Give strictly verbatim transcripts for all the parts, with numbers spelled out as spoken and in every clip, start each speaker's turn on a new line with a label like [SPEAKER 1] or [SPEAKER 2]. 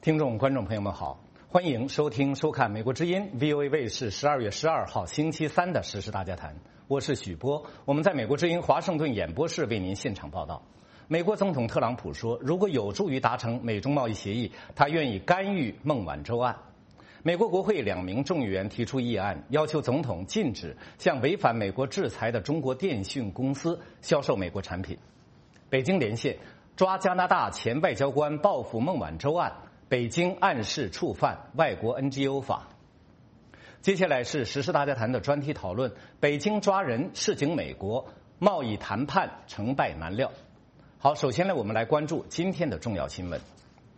[SPEAKER 1] 听众、观众朋友们好，欢迎收听、收看美国之音 V O A 卫视十二月十二号星期三的时事大家谈，我是许波，我们在美国之音华盛顿演播室为您现场报道。美国总统特朗普说，如果有助于达成美中贸易协议，他愿意干预孟晚舟案。美国国会两名众议员提出议案，要求总统禁止向违反美国制裁的中国电讯公司销售美国产品。北京连线抓加拿大前外交官报复孟晚舟案，北京暗示触犯外国 N G O 法。接下来是时事大家谈的专题讨论，北京抓人示警美国，贸易谈判成败难料。好，首先呢，我们来关注今天的重要新闻。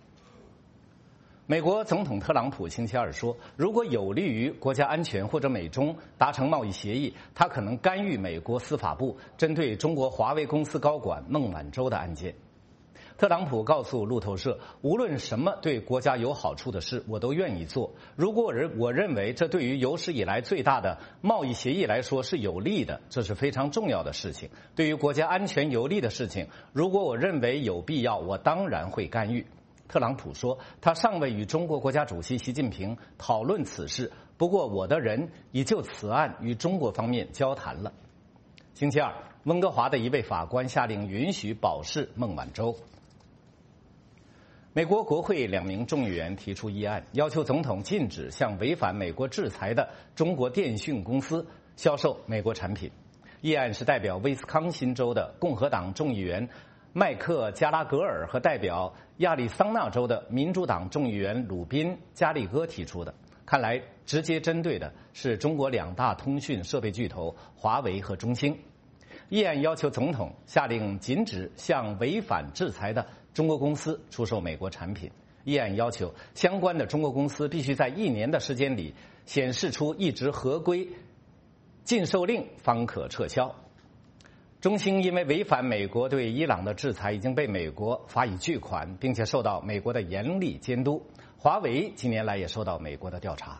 [SPEAKER 1] 美国总统特朗普星期二说，如果有利于国家安全或者美中达成贸易协议，他可能干预美国司法部针对中国华为公司高管孟晚舟的案件。特朗普告诉路透社，无论什么对国家有好处的事，我都愿意做。如果我认为这对于有史以来最大的贸易协议来说是有利的，这是非常重要的事情。对于国家安全有利的事情，如果我认为有必要，我当然会干预。特朗普说，他尚未与中国国家主席习近平讨论此事，不过我的人已就此案与中国方面交谈了。星期二，温哥华的一位法官下令允许保释孟晚舟。美国国会两名众议员提出议案，要求总统禁止向违反美国制裁的中国电讯公司销售美国产品。议案是代表威斯康辛州的共和党众议员麦克加拉格尔和代表亚利桑那州的民主党众议员鲁宾加利戈提出的，看来直接针对的是中国两大通讯设备巨头华为和中兴。议案要求总统下令禁止向违反制裁的中国公司出售美国产品。议案要求相关的中国公司必须在一年的时间里显示出一直合规禁售令，方可撤销。中兴因为违反美国对伊朗的制裁，已经被美国罚以巨款，并且受到美国的严厉监督。华为近年来也受到美国的调查。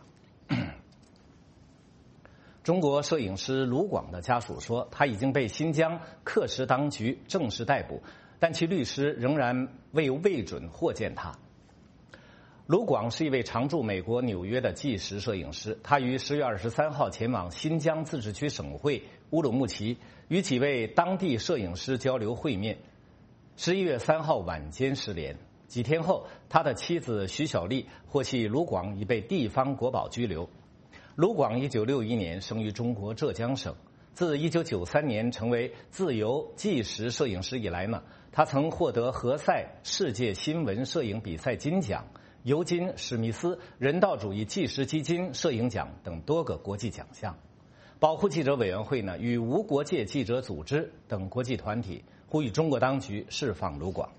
[SPEAKER 1] 中国摄影师卢广的家属说，他已经被新疆克什当局正式逮捕，但其律师仍然未未准获见他。卢广是一位常驻美国纽约的纪实摄影师，他于十月二十三号前往新疆自治区省会乌鲁木齐，与几位当地摄影师交流会面。十一月三号晚间失联，几天后，他的妻子徐小丽获悉卢广已被地方国保拘留。卢广一九六一年生于中国浙江省，自一九九三年成为自由纪实摄影师以来呢，他曾获得何塞世界新闻摄影比赛金奖、尤金·史密斯人道主义纪实基金摄影奖等多个国际奖项。保护记者委员会呢，与无国界记者组织等国际团体呼吁中国当局释放卢广。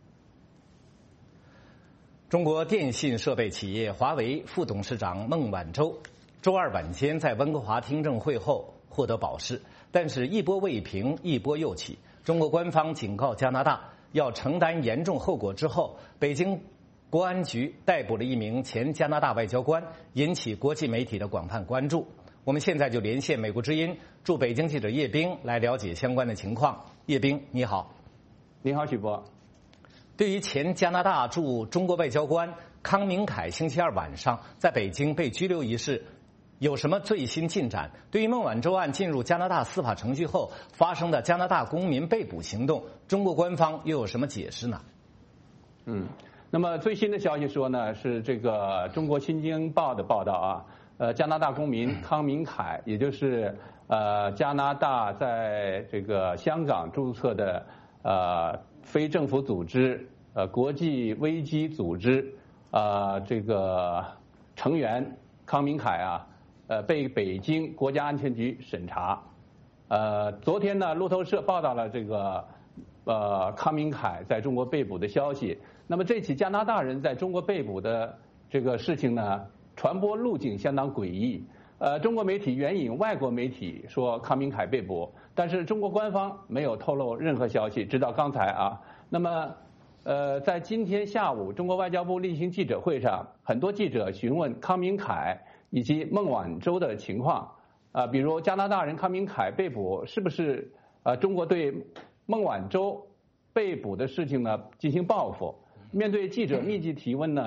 [SPEAKER 1] 中国电信设备企业华为副董事长孟晚舟周二晚间在温哥华听证会后获得保释，但是一波未平，一波又起。中国官方警告加拿大要承担严重后果之后，北京国安局逮捕了一名前加拿大外交官，引起国际媒体的广泛关注。我们现在就连线美国之音驻北京记者叶冰来了解相关的情况。叶冰，你好。
[SPEAKER 2] 你好，许波。
[SPEAKER 1] 对于前加拿大驻中国外交官康明凯星期二晚上在北京被拘留一事，有什么最新进展？对于孟晚舟案进入加拿大司法程序后发生的加拿大公民被捕行动，中国官方又有什么解释呢？
[SPEAKER 2] 嗯，那么最新的消息说呢，是这个中国新京报的报道啊，呃，加拿大公民康明凯，也就是呃加拿大在这个香港注册的呃非政府组织呃国际危机组织呃这个成员康明凯啊。呃，被北京国家安全局审查。呃，昨天呢，路透社报道了这个呃康明凯在中国被捕的消息。那么这起加拿大人在中国被捕的这个事情呢，传播路径相当诡异。呃，中国媒体援引外国媒体说康明凯被捕，但是中国官方没有透露任何消息，直到刚才啊。那么，呃，在今天下午，中国外交部例行记者会上，很多记者询问康明凯以及孟晚舟的情况，啊、呃，比如加拿大人康明凯被捕，是不是呃中国对孟晚舟被捕的事情呢进行报复？面对记者密集提问呢，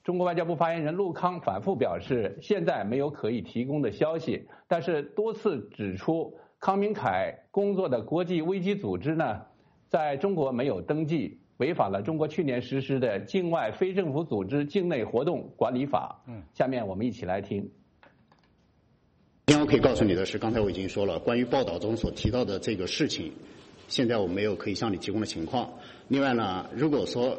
[SPEAKER 2] 中国外交部发言人陆康反复表示，现在没有可以提供的消息，但是多次指出康明凯工作的国际危机组织呢，在中国没有登记，违反了中国去年实施的境外非政府组织境内活动管理法。嗯，下面我们一起来听。
[SPEAKER 3] 今天我可以告诉你的是，刚才我已经说了，关于报道中所提到的这个事情，现在我没有可以向你提供的情况。另外呢，如果说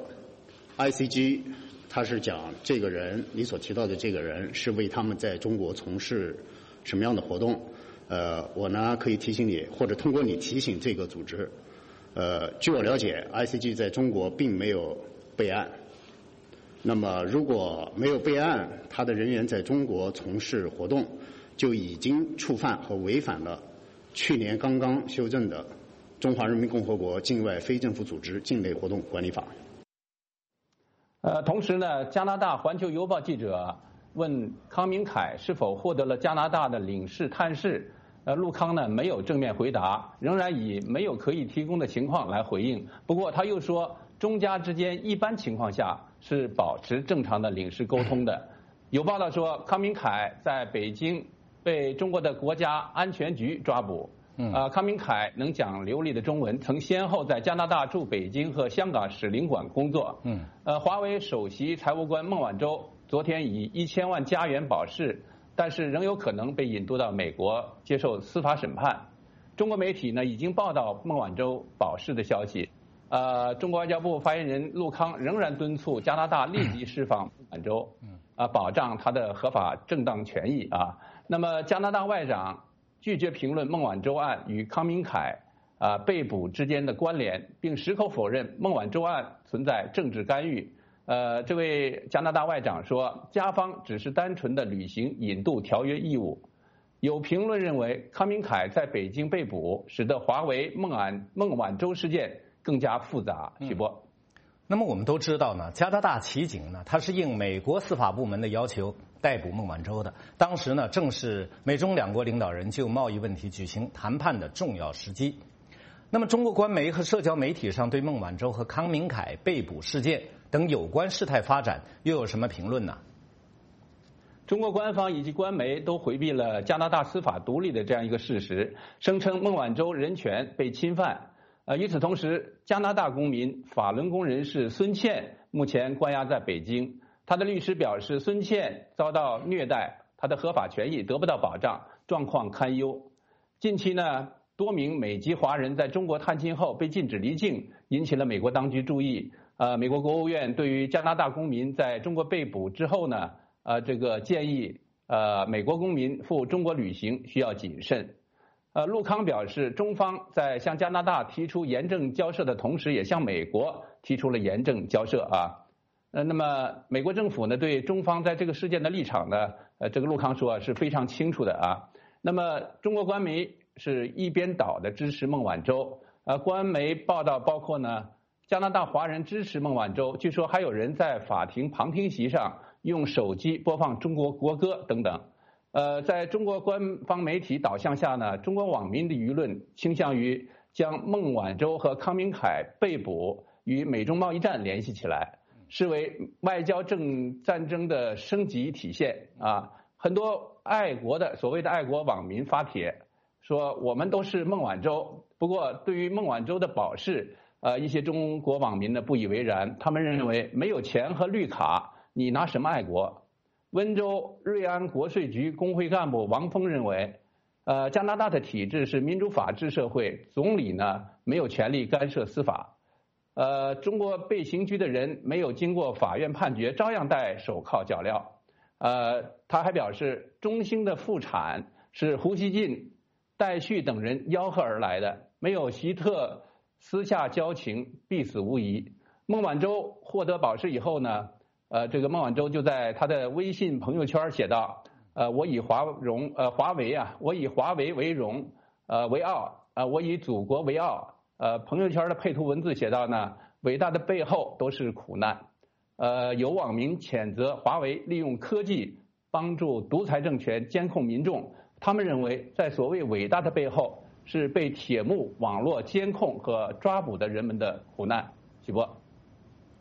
[SPEAKER 3] I C G 他是讲这个人，你所提到的这个人是为他们在中国从事什么样的活动，呃，我呢可以提醒你，或者通过你提醒这个组织。呃，据我了解 ，I C G 在中国并没有备案。那么，如果没有备案，他的人员在中国从事活动，就已经触犯和违反了去年刚刚修正的《中华人民共和国境外非政府组织境内活动管理法》。
[SPEAKER 2] 呃，同时呢，加拿大《环球邮报》记者问康明凯是否获得了加拿大的领事探视。呃，陆康呢没有正面回答，仍然以没有可以提供的情况来回应。不过他又说，中加之间一般情况下是保持正常的领事沟通的。有报道说，康明凯在北京被中国的国家安全局抓捕。嗯，呃，康明凯能讲流利的中文，曾先后在加拿大驻北京和香港使领馆工作。嗯，呃，华为首席财务官孟晚舟昨天以一千万加元保释。但是仍有可能被引渡到美国接受司法审判。中国媒体呢已经报道孟晚舟保释的消息。呃，中国外交部发言人陆康仍然敦促加拿大立即释放孟晚舟，啊，保障他的合法正当权益啊。那么加拿大外长拒绝评论孟晚舟案与康明凯啊被捕之间的关联，并矢口否认孟晚舟案存在政治干预。呃，这位加拿大外长说，加方只是单纯的履行引渡条约义务。有评论认为，康明凯在北京被捕，使得华为孟晚孟晚舟事件更加复杂。许波、嗯，
[SPEAKER 1] 那么我们都知道呢，加拿大骑警呢，它是应美国司法部门的要求逮捕孟晚舟的。当时呢，正是美中两国领导人就贸易问题举行谈判的重要时机。那么，中国官媒和社交媒体上对孟晚舟和康明凯被捕事件等有关事态发展又有什么评论呢？
[SPEAKER 2] 中国官方以及官媒都回避了加拿大司法独立的这样一个事实，声称孟晚舟人权被侵犯。呃，与此同时，加拿大公民、法轮功人士孙茜目前关押在北京。他的律师表示，孙茜遭到虐待，他的合法权益得不到保障，状况堪忧。近期呢，多名美籍华人在中国探亲后被禁止离境，引起了美国当局注意。呃，美国国务院对于加拿大公民在中国被捕之后呢，呃，这个建议呃美国公民赴中国旅行需要谨慎。呃，陆康表示，中方在向加拿大提出严正交涉的同时，也向美国提出了严正交涉啊。呃，那么美国政府呢，对中方在这个事件的立场呢，呃，这个陆康说是非常清楚的啊。那么中国官媒是一边倒的支持孟晚舟，呃，官媒报道包括呢，加拿大华人支持孟晚舟，据说还有人在法庭旁听席上用手机播放中国国歌等等。呃，在中国官方媒体导向下呢，中国网民的舆论倾向于将孟晚舟和康明凯被捕与美中贸易战联系起来，视为外交政战争的升级体现啊。很多爱国的所谓的爱国网民发帖说，我们都是孟晚舟。不过对于孟晚舟的保释，呃，一些中国网民呢不以为然，他们认为没有钱和绿卡，你拿什么爱国？温州瑞安国税局工会干部王峰认为，呃，加拿大的体制是民主法治社会，总理呢没有权利干涉司法。呃，中国被刑拘的人没有经过法院判决，照样戴手铐脚镣。呃，他还表示，中兴的复产是胡锡进、戴旭等人吆喝而来的，没有希特私下交情，必死无疑。孟晚舟获得保释以后呢，呃，这个孟晚舟就在他的微信朋友圈写道：“呃，我以华荣，呃，华为啊，我以华为为荣，呃，为傲，呃，我以祖国为傲。”呃，朋友圈的配图文字写道呢，伟大的背后都是苦难。呃，有网民谴责华为利用科技帮助独裁政权监控民众，他们认为在所谓伟大的背后是被铁幕网络监控和抓捕的人们的苦难。许波。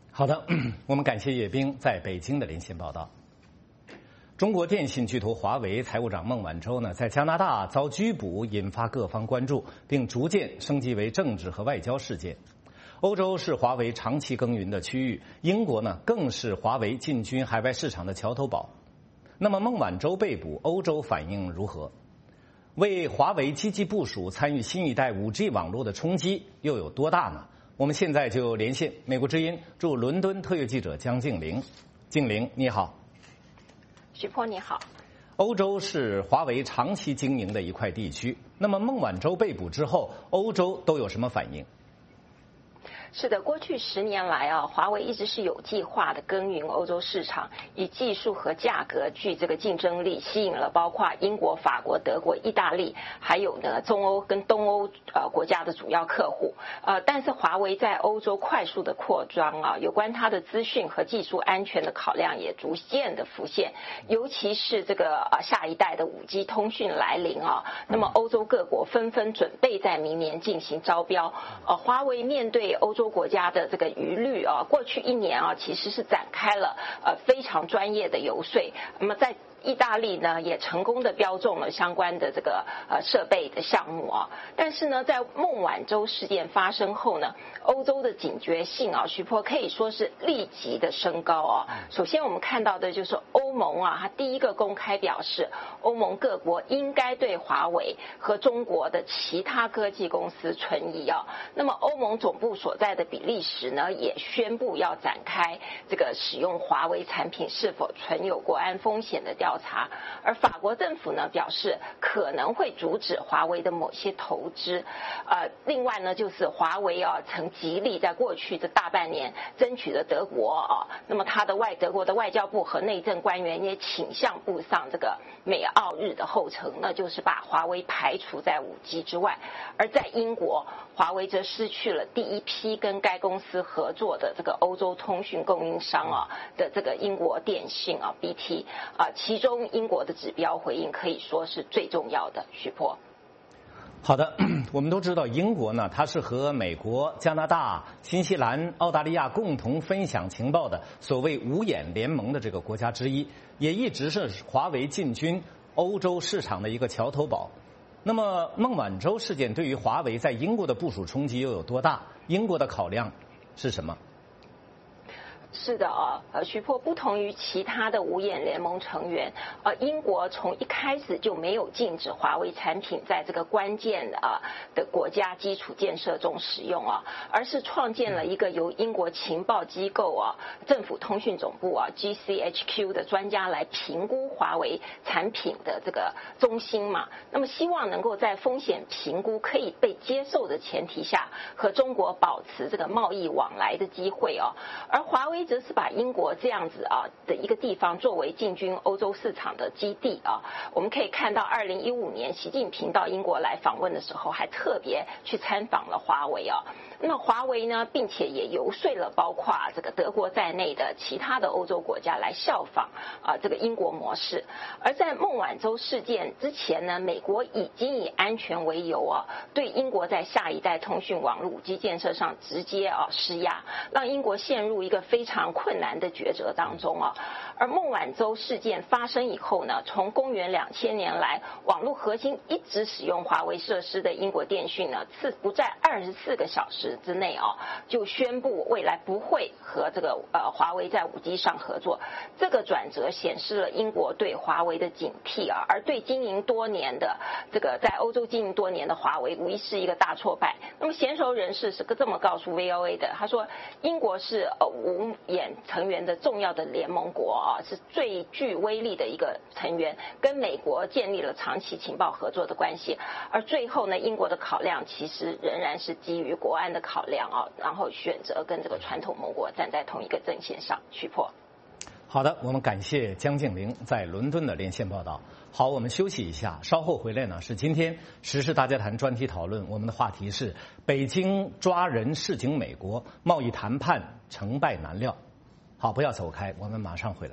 [SPEAKER 1] 好的，我们感谢叶冰在北京的连线报道。中国电信巨头华为财务长孟晚舟呢，在加拿大遭拘捕，引发各方关注，并逐渐升级为政治和外交事件。欧洲是华为长期耕耘的区域，英国呢更是华为进军海外市场的桥头堡。那么孟晚舟被捕，欧洲反应如何？为华为积极部署参与新一代 五 G 网络的冲击又有多大呢？我们现在就连线美国之音驻伦敦特约记者江静玲。静玲，你好。
[SPEAKER 4] 徐波你好。
[SPEAKER 1] 欧洲是华为长期经营的一块地区，那么孟晚舟被捕之后，欧洲都有什么反应？
[SPEAKER 4] 是的，过去十年来啊，华为一直是有计划的耕耘欧洲市场，以技术和价格具这个竞争力，吸引了包括英国、法国、德国、意大利，还有呢中欧跟东欧呃国家的主要客户。呃，但是华为在欧洲快速的扩张啊，有关它的资讯和技术安全的考量也逐渐的浮现，尤其是这个呃下一代的 五 G 通讯来临啊，那么欧洲各国纷纷准备在明年进行招标。呃，华为面对欧洲国家的这个疑虑啊，过去一年啊，其实是展开了呃非常专业的游说。那么在意大利呢，也成功的标中了相关的这个呃设备的项目啊。但是呢，在孟晚舟事件发生后呢，欧洲的警觉性啊，徐波可以说是立即的升高啊。首先我们看到的就是欧盟啊，它第一个公开表示，欧盟各国应该对华为和中国的其他科技公司存疑啊。那么欧盟总部所在的比利时呢，也宣布要展开这个使用华为产品是否存有国安风险的调查。而法国政府呢表示可能会阻止华为的某些投资。呃，另外呢，就是华为啊曾极力在过去的大半年争取了德国啊，那么他的外德国的外交部和内政官员也倾向步上这个美澳日的后尘，那就是把华为排除在 五 G 之外。而在英国，华为则失去了第一批跟该公司合作的这个欧洲通讯供应商啊的这个英国电信啊 B T 啊，其中英国的指标回应可以说是最重要的。徐波。
[SPEAKER 1] 好的，我们都知道英国呢，它是和美国、加拿大、新西兰、澳大利亚共同分享情报的所谓五眼联盟的这个国家之一，也一直是华为进军欧洲市场的一个桥头堡。那么孟晚舟事件对于华为在英国的部署冲击又有多大？英国的考量是什么？
[SPEAKER 4] 是的啊，呃，徐波不同于其他的五眼联盟成员，呃，英国从一开始就没有禁止华为产品在这个关键啊的国家基础建设中使用啊，而是创建了一个由英国情报机构啊、政府通讯总部啊 G C H Q 的专家来评估华为产品的这个中心嘛。那么希望能够在风险评估可以被接受的前提下，和中国保持这个贸易往来的机会啊。而华为则是把英国这样子啊的一个地方作为进军欧洲市场的基地啊。我们可以看到，二零一五年习近平到英国来访问的时候，还特别去参访了华为啊。那么华为呢，并且也游说了包括这个德国在内的其他的欧洲国家来效仿啊这个英国模式。而在孟晚舟事件之前呢，美国已经以安全为由啊，对英国在下一代通讯网络五 G 建设上直接啊施压，让英国陷入一个非常困难的抉择当中啊。而孟晚舟事件发生以后呢，从公元两千年来，网络核心一直使用华为设施的英国电讯呢，是不在二十四个小时之内啊，就宣布未来不会和这个呃华为在五 G 上合作。这个转折显示了英国对华为的警惕啊，而对经营多年的这个在欧洲经营多年的华为，无疑是一个大挫败。那么娴熟人士是这么告诉 V O A 的，他说，英国是呃五眼成员的重要的联盟国啊，是最具威力的一个成员，跟美国建立了长期情报合作的关系。而最后呢，英国的考量其实仍然是基于国安的考量啊，然后选择跟这个传统盟国站在同一个阵线上。徐波。
[SPEAKER 1] 好的，我们感谢江静玲在伦敦的连线报道。好，我们休息一下，稍后回来呢是今天时事大家谈专题讨论，我们的话题是北京抓人示警美国，贸易谈判成败难料。好，不要走开，我们马上回来。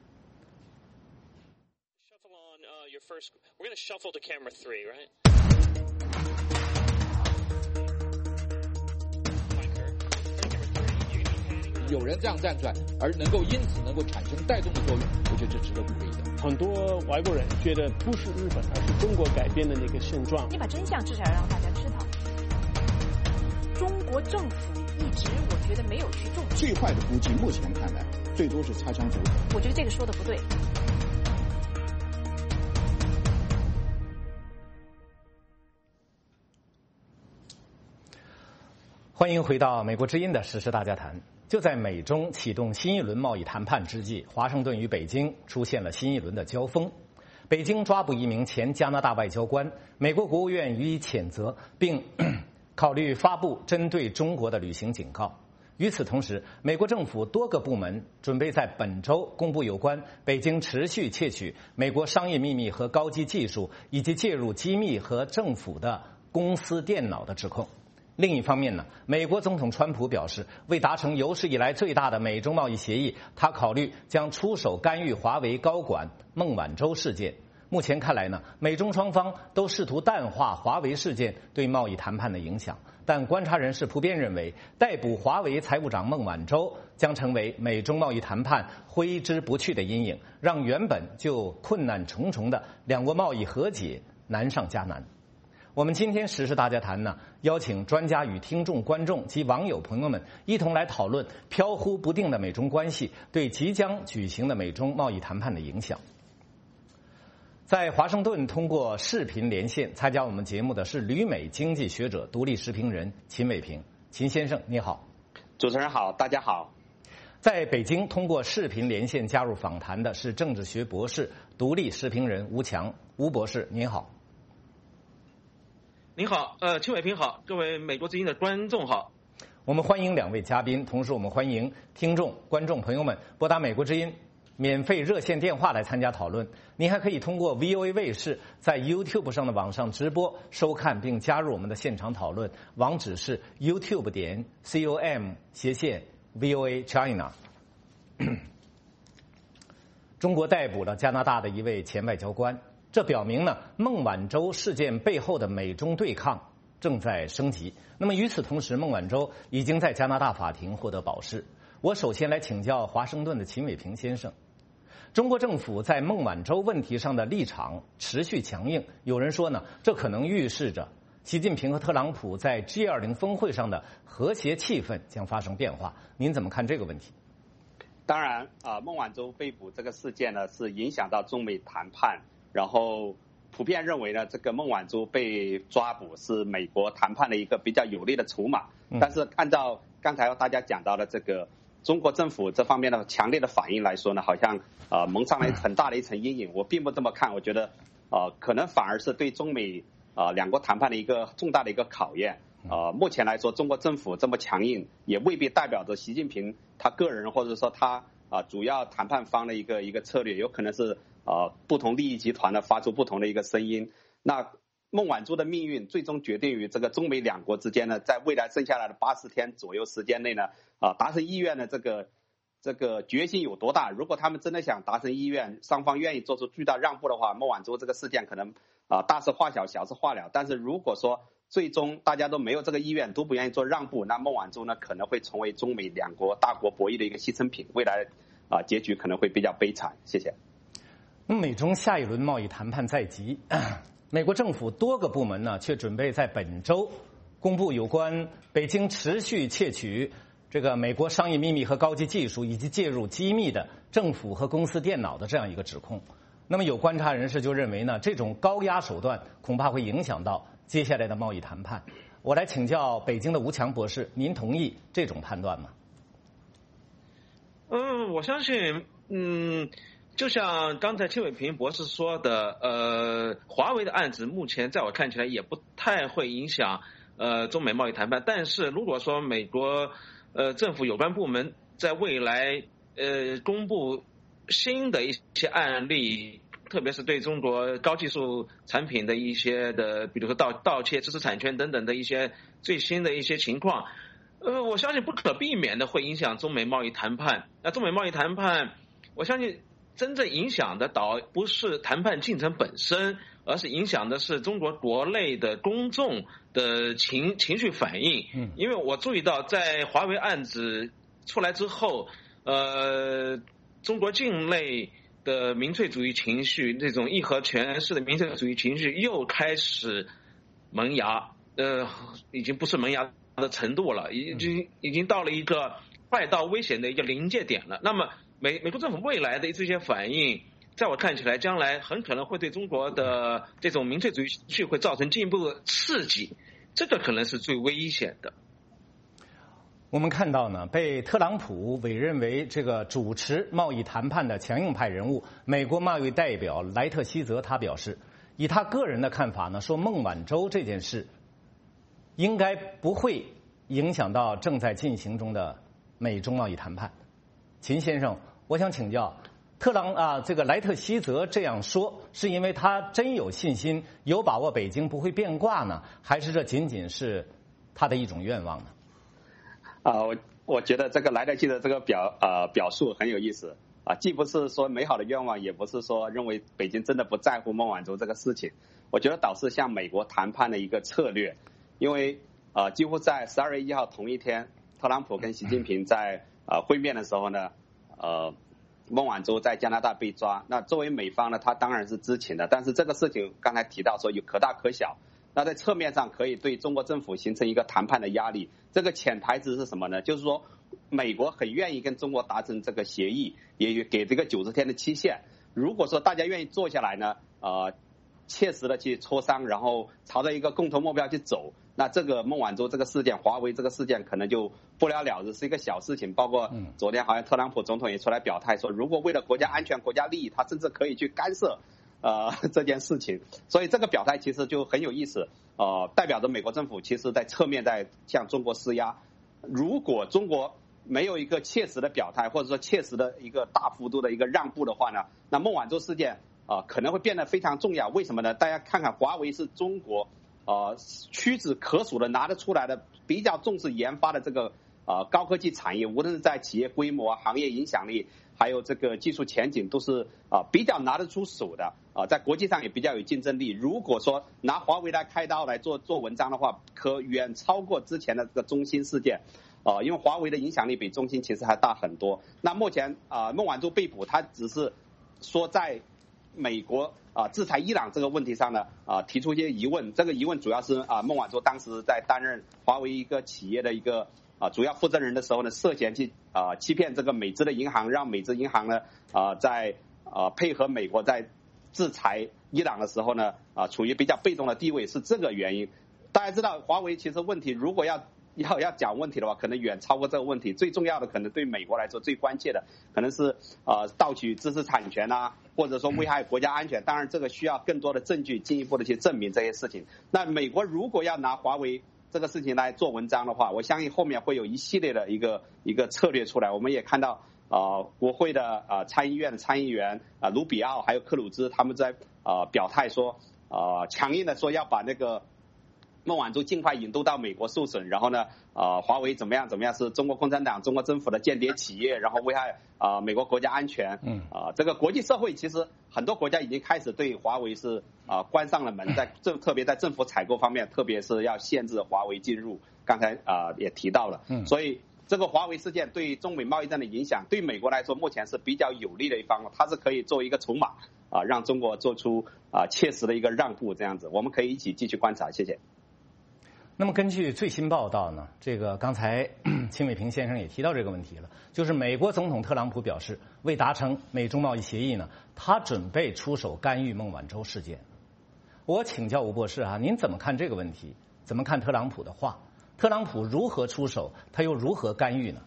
[SPEAKER 5] Shuffle on uh, your first. We're going to shuffle to camera three, right?
[SPEAKER 6] 有人这样站出来，而能够因此能够产生带动的作用，我觉得这值得鼓励的。
[SPEAKER 7] 很多外国人觉得不是日本，而是中国改变的那个现状。
[SPEAKER 8] 你把真相至少要让大家知道。中国政府一直我觉得没有去重视。
[SPEAKER 9] 最坏的估计，目前看来最多是擦枪走火。
[SPEAKER 8] 我觉得这个说的不对。
[SPEAKER 1] 欢迎回到美国之音的时事大家谈。就在美中启动新一轮贸易谈判之际，华盛顿与北京出现了新一轮的交锋。北京抓捕一名前加拿大外交官，美国国务院予以谴责，并考虑发布针对中国的旅行警告。与此同时，美国政府多个部门准备在本周公布有关北京持续窃取美国商业秘密和高级技术，以及介入机密和政府的公司电脑的指控。另一方面呢，美国总统川普表示，为达成有史以来最大的美中贸易协议，他考虑将出手干预华为高管孟晚舟事件。目前看来呢，美中双方都试图淡化华为事件对贸易谈判的影响，但观察人士普遍认为，逮捕华为财务长孟晚舟将成为美中贸易谈判挥之不去的阴影，让原本就困难重重的两国贸易和解难上加难。我们今天时事大家谈呢，邀请专家与听众、观众及网友朋友们一同来讨论飘忽不定的美中关系对即将举行的美中贸易谈判的影响。在华盛顿通过视频连线参加我们节目的是旅美经济学者、独立时评人秦伟平。秦先生你好。
[SPEAKER 10] 主持人好，大家好。
[SPEAKER 1] 在北京通过视频连线加入访谈的是政治学博士、独立时评人吴强。吴博士您好。
[SPEAKER 11] 您好，呃，秦伟平好，各位美国之音的观众好。
[SPEAKER 1] 我们欢迎两位嘉宾，同时我们欢迎听众、观众朋友们拨打美国之音免费热线电话来参加讨论。您还可以通过 V O A 卫视在 YouTube 上的网上直播收看并加入我们的现场讨论，网址是 YouTube 点 com 斜线 V O A China。中国逮捕了加拿大的一位前外交官。这表明呢，孟晚舟事件背后的美中对抗正在升级。那么与此同时，孟晚舟已经在加拿大法庭获得保释。我首先来请教华盛顿的秦伟平先生，中国政府在孟晚舟问题上的立场持续强硬，有人说呢，这可能预示着习近平和特朗普在 G 二十 峰会上的和谐气氛将发生变化。您怎么看这个问题？
[SPEAKER 10] 当然啊、呃，孟晚舟被捕这个事件呢，是影响到中美谈判。然后普遍认为呢，这个孟晚舟被抓捕是美国谈判的一个比较有力的筹码。但是按照刚才大家讲到的这个中国政府这方面的强烈的反应来说呢，好像呃蒙上了很大的一层阴影。我并不这么看，我觉得呃可能反而是对中美啊、呃、两国谈判的一个重大的一个考验。呃，目前来说，中国政府这么强硬，也未必代表着习近平他个人或者说他啊、呃、主要谈判方的一个一个策略，有可能是。呃，不同利益集团呢发出不同的一个声音。那孟晚舟的命运最终决定于这个中美两国之间呢，在未来剩下来的八十天左右时间内呢，啊、呃，达成意愿的这个这个决心有多大？如果他们真的想达成意愿，双方愿意做出巨大让步的话，孟晚舟这个事件可能啊、呃、大事化小，小事化了。但是如果说最终大家都没有这个意愿，都不愿意做让步，那孟晚舟呢可能会成为中美两国大国博弈的一个牺牲品，未来啊、呃、结局可能会比较悲惨。谢谢。
[SPEAKER 1] 美中下一轮贸易谈判在即，美国政府多个部门呢，却准备在本周公布有关北京持续窃取这个美国商业秘密和高级技术，以及介入机密的政府和公司电脑的这样一个指控。那么有观察人士就认为呢，这种高压手段恐怕会影响到接下来的贸易谈判。我来请教北京的吴强博士，您同意这种判断吗？
[SPEAKER 11] 嗯，我相信，嗯。就像刚才邱伟平博士说的，呃，华为的案子目前在我看起来也不太会影响呃中美贸易谈判。但是如果说美国呃政府有关部门在未来呃公布新的一些案例，特别是对中国高技术产品的一些的，比如说盗盗窃知识产权等等的一些最新的一些情况，呃，我相信不可避免的会影响中美贸易谈判。那中美贸易谈判，我相信。真正影响的倒不是谈判进程本身，而是影响的是中国国内的公众的情情绪反应。嗯，因为我注意到在华为案子出来之后，呃，中国境内的民粹主义情绪，这种义和拳式的民粹主义情绪又开始萌芽，呃，已经不是萌芽的程度了，已经已经到了一个快到危险的一个临界点了。那么美美国政府未来的这些反应，在我看起来，将来很可能会对中国的这种民粹主义情绪会造成进一步的刺激，这个可能是最危险的。
[SPEAKER 1] 我们看到呢，被特朗普委任为这个主持贸易谈判的强硬派人物，美国贸易代表莱特希泽，他表示，以他个人的看法呢，说孟晚舟这件事应该不会影响到正在进行中的美中贸易谈判。秦先生，我想请教，特朗啊，这个莱特希泽这样说，是因为他真有信心、有把握北京不会变卦呢，还是这仅仅是他的一种愿望呢？
[SPEAKER 10] 啊，我我觉得这个莱特希泽这个表呃表述很有意思啊，既不是说美好的愿望，也不是说认为北京真的不在乎孟晚舟这个事情，我觉得倒是向美国谈判的一个策略，因为呃几乎在十二月一号同一天，特朗普跟习近平在呃会面的时候呢，呃孟晚舟在加拿大被抓，那作为美方呢，他当然是知情的，但是这个事情刚才提到说有可大可小。那在侧面上可以对中国政府形成一个谈判的压力，这个潜台词是什么呢？就是说美国很愿意跟中国达成这个协议，也给这个九十天的期限。如果说大家愿意坐下来呢，呃，切实的去磋商，然后朝着一个共同目标去走，那这个孟晚舟这个事件，华为这个事件可能就不了了之，是一个小事情。包括昨天好像特朗普总统也出来表态说，如果为了国家安全、国家利益，他甚至可以去干涉呃，这件事情，所以这个表态其实就很有意思，呃，代表着美国政府其实在侧面在向中国施压。如果中国没有一个切实的表态，或者说切实的一个大幅度的一个让步的话呢，那孟晚舟事件啊、呃、可能会变得非常重要。为什么呢？大家看看华为是中国呃屈指可数的拿得出来的比较重视研发的这个呃高科技产业，无论是在企业规模、行业影响力，还有这个技术前景，都是啊、呃、比较拿得出手的啊、呃，在国际上也比较有竞争力。如果说拿华为来开刀来做做文章的话，可远超过之前的这个中兴事件。呃，因为华为的影响力比中兴其实还大很多。那目前啊、呃，孟晚舟被捕，他只是说在美国啊、呃、制裁伊朗这个问题上呢啊、呃、提出一些疑问。这个疑问主要是啊、呃、孟晚舟当时在担任华为一个企业的一个啊、呃、主要负责人的时候呢，涉嫌去啊、呃、欺骗这个美资的银行，让美资银行呢啊、呃、在啊、呃、配合美国在制裁伊朗的时候呢啊、呃、处于比较被动的地位，是这个原因。大家知道华为其实问题如果要要要讲问题的话，可能远超过这个问题。最重要的，可能对美国来说最关切的，可能是呃盗取知识产权啊，或者说危害国家安全。当然，这个需要更多的证据，进一步的去证明这些事情。那美国如果要拿华为这个事情来做文章的话，我相信后面会有一系列的一个一个策略出来。我们也看到啊、呃，国会的啊、呃、参议院的参议员啊、呃、卢比奥还有克鲁兹他们在啊、呃、表态说啊、呃、强硬的说要把那个孟晚舟尽快引渡到美国受审，然后呢，呃，华为怎么样怎么样是中国共产党、中国政府的间谍企业，然后危害啊、呃、美国国家安全。嗯。啊、呃，这个国际社会其实很多国家已经开始对华为是啊、呃、关上了门，在政特别在政府采购方面，特别是要限制华为进入。刚才啊、呃、也提到了。嗯。所以这个华为事件对中美贸易战的影响，对美国来说目前是比较有利的一方，它是可以作为一个筹码啊、呃，让中国做出啊、呃、切实的一个让步，这样子，我们可以一起继续观察。谢谢。
[SPEAKER 1] 那么根据最新报道呢，这个刚才秦伟平先生也提到这个问题了，就是美国总统特朗普表示，为达成美中贸易协议呢，他准备出手干预孟晚舟事件。我请教吴博士啊，您怎么看这个问题？怎么看特朗普的话？特朗普如何出手？他又如何干预呢？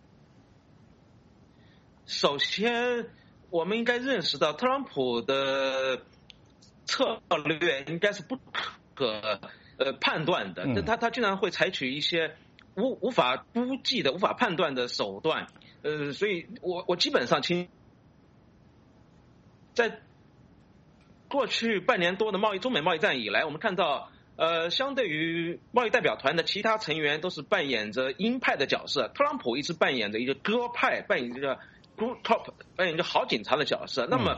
[SPEAKER 11] 首先，我们应该认识到特朗普的策略应该是不可呃判断的，他他经常会采取一些无无法估计的、无法判断的手段，呃，所以我我基本上亲在过去半年多的贸易中美贸易战以来，我们看到，呃，相对于贸易代表团的其他成员都是扮演着鹰派的角色，特朗普一直扮演着一个鸽派，扮演着 good cop， 扮演着好警察的角色。那么，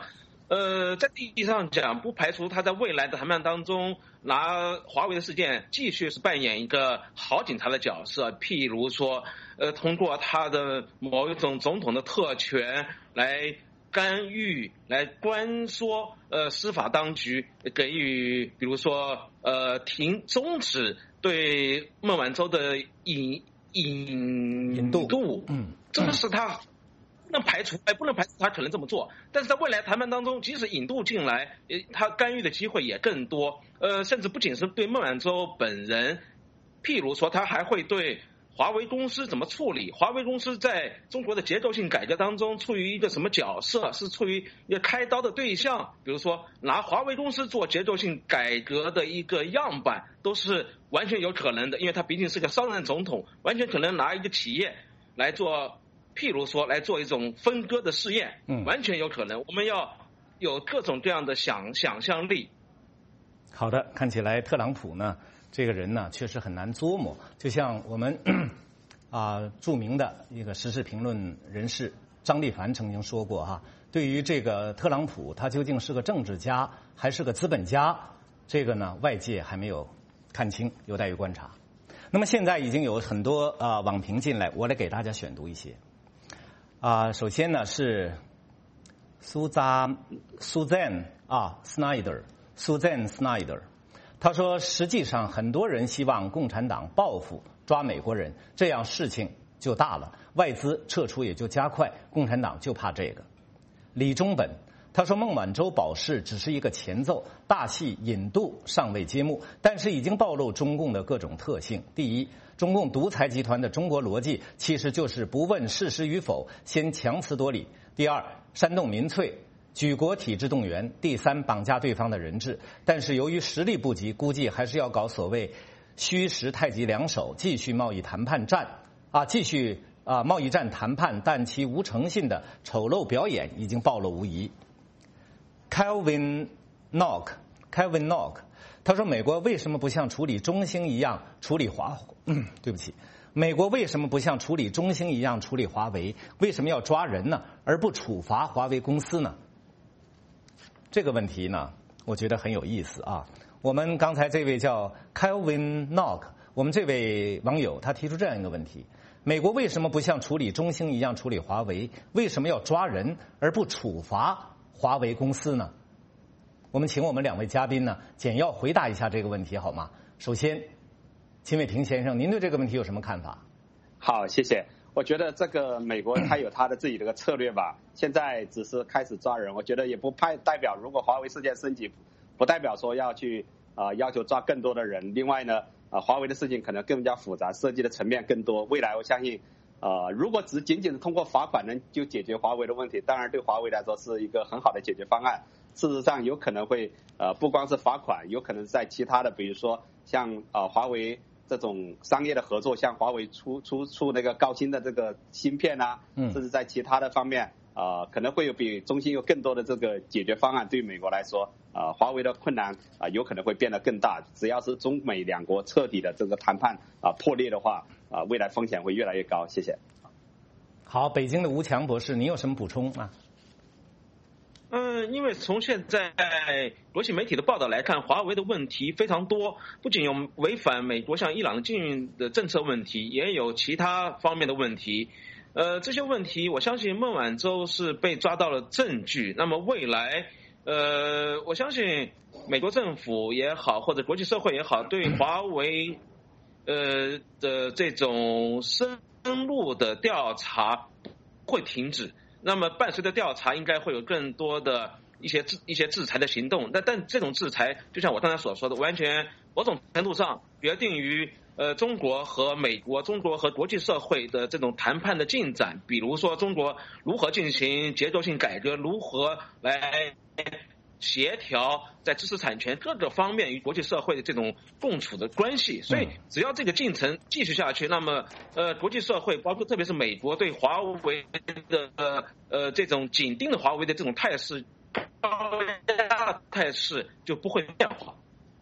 [SPEAKER 11] 呃，在意义上讲，不排除他在未来的谈判当中拿华为的事件继续是扮演一个好警察的角色，譬如说，呃，通过他的某一种总统的特权来干预、来关缩呃司法当局，给予比如说呃停终止对孟晚舟的引引
[SPEAKER 1] 引渡，
[SPEAKER 11] 渡嗯，这个是他。不能排除，哎，不能排除他可能这么做，但是在未来谈判当中，即使引渡进来，呃，他干预的机会也更多，呃，甚至不仅是对孟晚舟本人，譬如说，他还会对华为公司怎么处理，华为公司在中国的结构性改革当中处于一个什么角色，是处于一个开刀的对象，比如说拿华为公司做结构性改革的一个样板，都是完全有可能的，因为他毕竟是个商人总统，完全可能拿一个企业来做。譬如说来做一种分割的试验，嗯，完全有可能。我们要有各种各样的想想象力。
[SPEAKER 1] 好的，看起来特朗普呢，这个人呢确实很难琢磨。就像我们啊、呃、著名的一个时事评论人士张立凡曾经说过哈，对于这个特朗普，他究竟是个政治家还是个资本家，这个呢外界还没有看清，有待于观察。那么现在已经有很多啊、呃、网评进来，我来给大家选读一些。啊、呃，首先呢是苏扎苏赞啊 Snyder 苏赞 Snyder， 他说，实际上很多人希望共产党报复抓美国人，这样事情就大了，外资撤出也就加快，共产党就怕这个。李忠本他说，孟晚舟保释只是一个前奏，大戏引渡尚未揭幕，但是已经暴露中共的各种特性。第一，中共独裁集团的中国逻辑其实就是不问事实与否，先强词夺理。第二，煽动民粹，举国体制动员。第三，绑架对方的人质。但是由于实力不及，估计还是要搞所谓虚实太极两手，继续贸易谈判战啊，继续啊贸易战谈判，但其无诚信的丑陋表演已经暴露无遗。Kelvin Knock，Kelvin Knock， 他说，美国为什么不像处理中兴一样处理华？嗯，对不起，美国为什么不像处理中兴一样处理华为？为什么要抓人呢，而不处罚华为公司呢？这个问题呢，我觉得很有意思啊。我们刚才这位叫 Kelvin Knock， 我们这位网友他提出这样一个问题：美国为什么不像处理中兴一样处理华为？为什么要抓人而不处罚华为公司呢？我们请我们两位嘉宾呢简要回答一下这个问题好吗？首先，秦伟平先生，您对这个问题有什么看法？
[SPEAKER 10] 好，谢谢。我觉得这个美国它有它的自己的个策略吧，现在只是开始抓人，我觉得也不派代表，如果华为事件升级，不代表说要去啊、呃、要求抓更多的人。另外呢，啊、呃、华为的事情可能更加复杂，涉及的层面更多。未来我相信。呃，如果只仅仅是通过罚款能就解决华为的问题，当然对华为来说是一个很好的解决方案。事实上，有可能会呃不光是罚款，有可能在其他的，比如说像呃华为这种商业的合作，像华为出出出那个高清的这个芯片啊，甚至在其他的方面，呃可能会有比中兴有更多的这个解决方案。对于美国来说，呃华为的困难啊、呃、有可能会变得更大。只要是中美两国彻底的这个谈判啊、呃、破裂的话。啊，未来风险会越来越高。谢谢。
[SPEAKER 1] 好，北京的吴强博士，你有什么补充啊？
[SPEAKER 11] 嗯，因为从现在国际媒体的报道来看，华为的问题非常多，不仅有违反美国向伊朗禁运的政策问题，也有其他方面的问题。呃，这些问题，我相信孟晚舟是被抓到了证据。那么未来，呃，我相信美国政府也好，或者国际社会也好，对华为。呃的这种深入的调查会停止，那么伴随着调查应该会有更多的一些制一些制裁的行动，但但这种制裁就像我刚才所说的，完全某种程度上决定于呃中国和美国、中国和国际社会的这种谈判的进展，比如说中国如何进行结构性改革，如何来协调在知识产权各个方面与国际社会的这种共处的关系，所以只要这个进程继续下去，那么呃国际社会包括特别是美国对华为的呃这种紧盯的华为的这种态势高压态势就不会变化。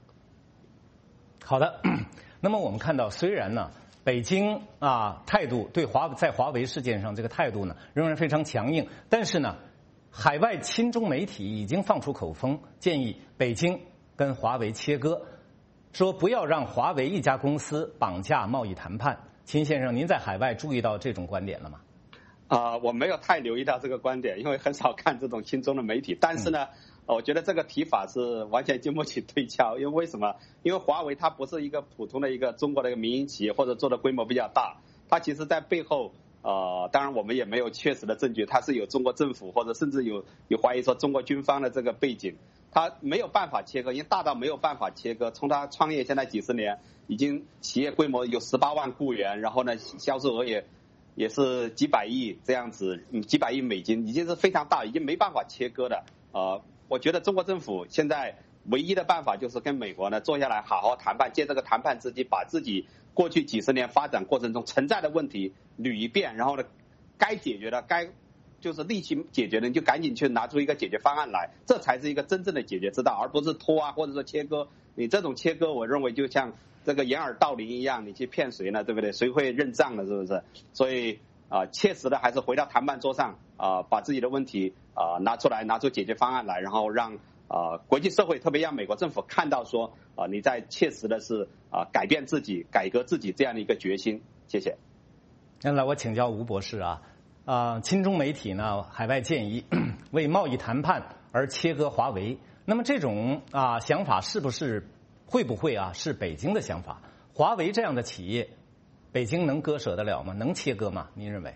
[SPEAKER 1] 好的，那么我们看到，虽然呢北京啊态度对华在华为事件上这个态度呢仍然非常强硬，但是呢海外亲中媒体已经放出口风，建议北京跟华为切割，说不要让华为一家公司绑架贸易谈判。秦先生，您在海外注意到这种观点了吗？
[SPEAKER 10] 啊、呃，我没有太留意到这个观点，因为很少看这种亲中的媒体。但是呢，嗯、我觉得这个提法是完全经不起推敲。因为为什么？因为华为它不是一个普通的一个中国的一个民营企业，或者做的规模比较大，它其实在背后。呃，当然我们也没有确实的证据，它是有中国政府或者甚至有有怀疑说中国军方的这个背景，它没有办法切割，因为大到没有办法切割。从它创业现在几十年，已经企业规模有十八万雇员，然后呢销售额也也是几百亿这样子，嗯，几百亿美金，已经是非常大，已经没办法切割的。呃，我觉得中国政府现在唯一的办法就是跟美国呢坐下来好好谈判，借这个谈判之机把自己过去几十年发展过程中存在的问题捋一遍，然后呢，该解决的、该就是力气解决的，你就赶紧去拿出一个解决方案来，这才是一个真正的解决之道，而不是拖啊，或者说切割。你这种切割，我认为就像这个掩耳盗铃一样，你去骗谁呢？对不对？谁会认账呢？是不是？所以啊、呃，切实的还是回到谈判桌上啊、呃，把自己的问题啊、呃、拿出来，拿出解决方案来，然后让。啊、呃，国际社会特别让美国政府看到说，啊、呃，你在切实的是啊、呃、改变自己、改革自己这样的一个决心。谢谢。
[SPEAKER 1] 那来我请教吴博士啊，啊、呃，亲中媒体呢，海外建议为贸易谈判而切割华为，那么这种啊、呃、想法是不是会不会啊是北京的想法？华为这样的企业，北京能割舍得了吗？能切割吗？您认为？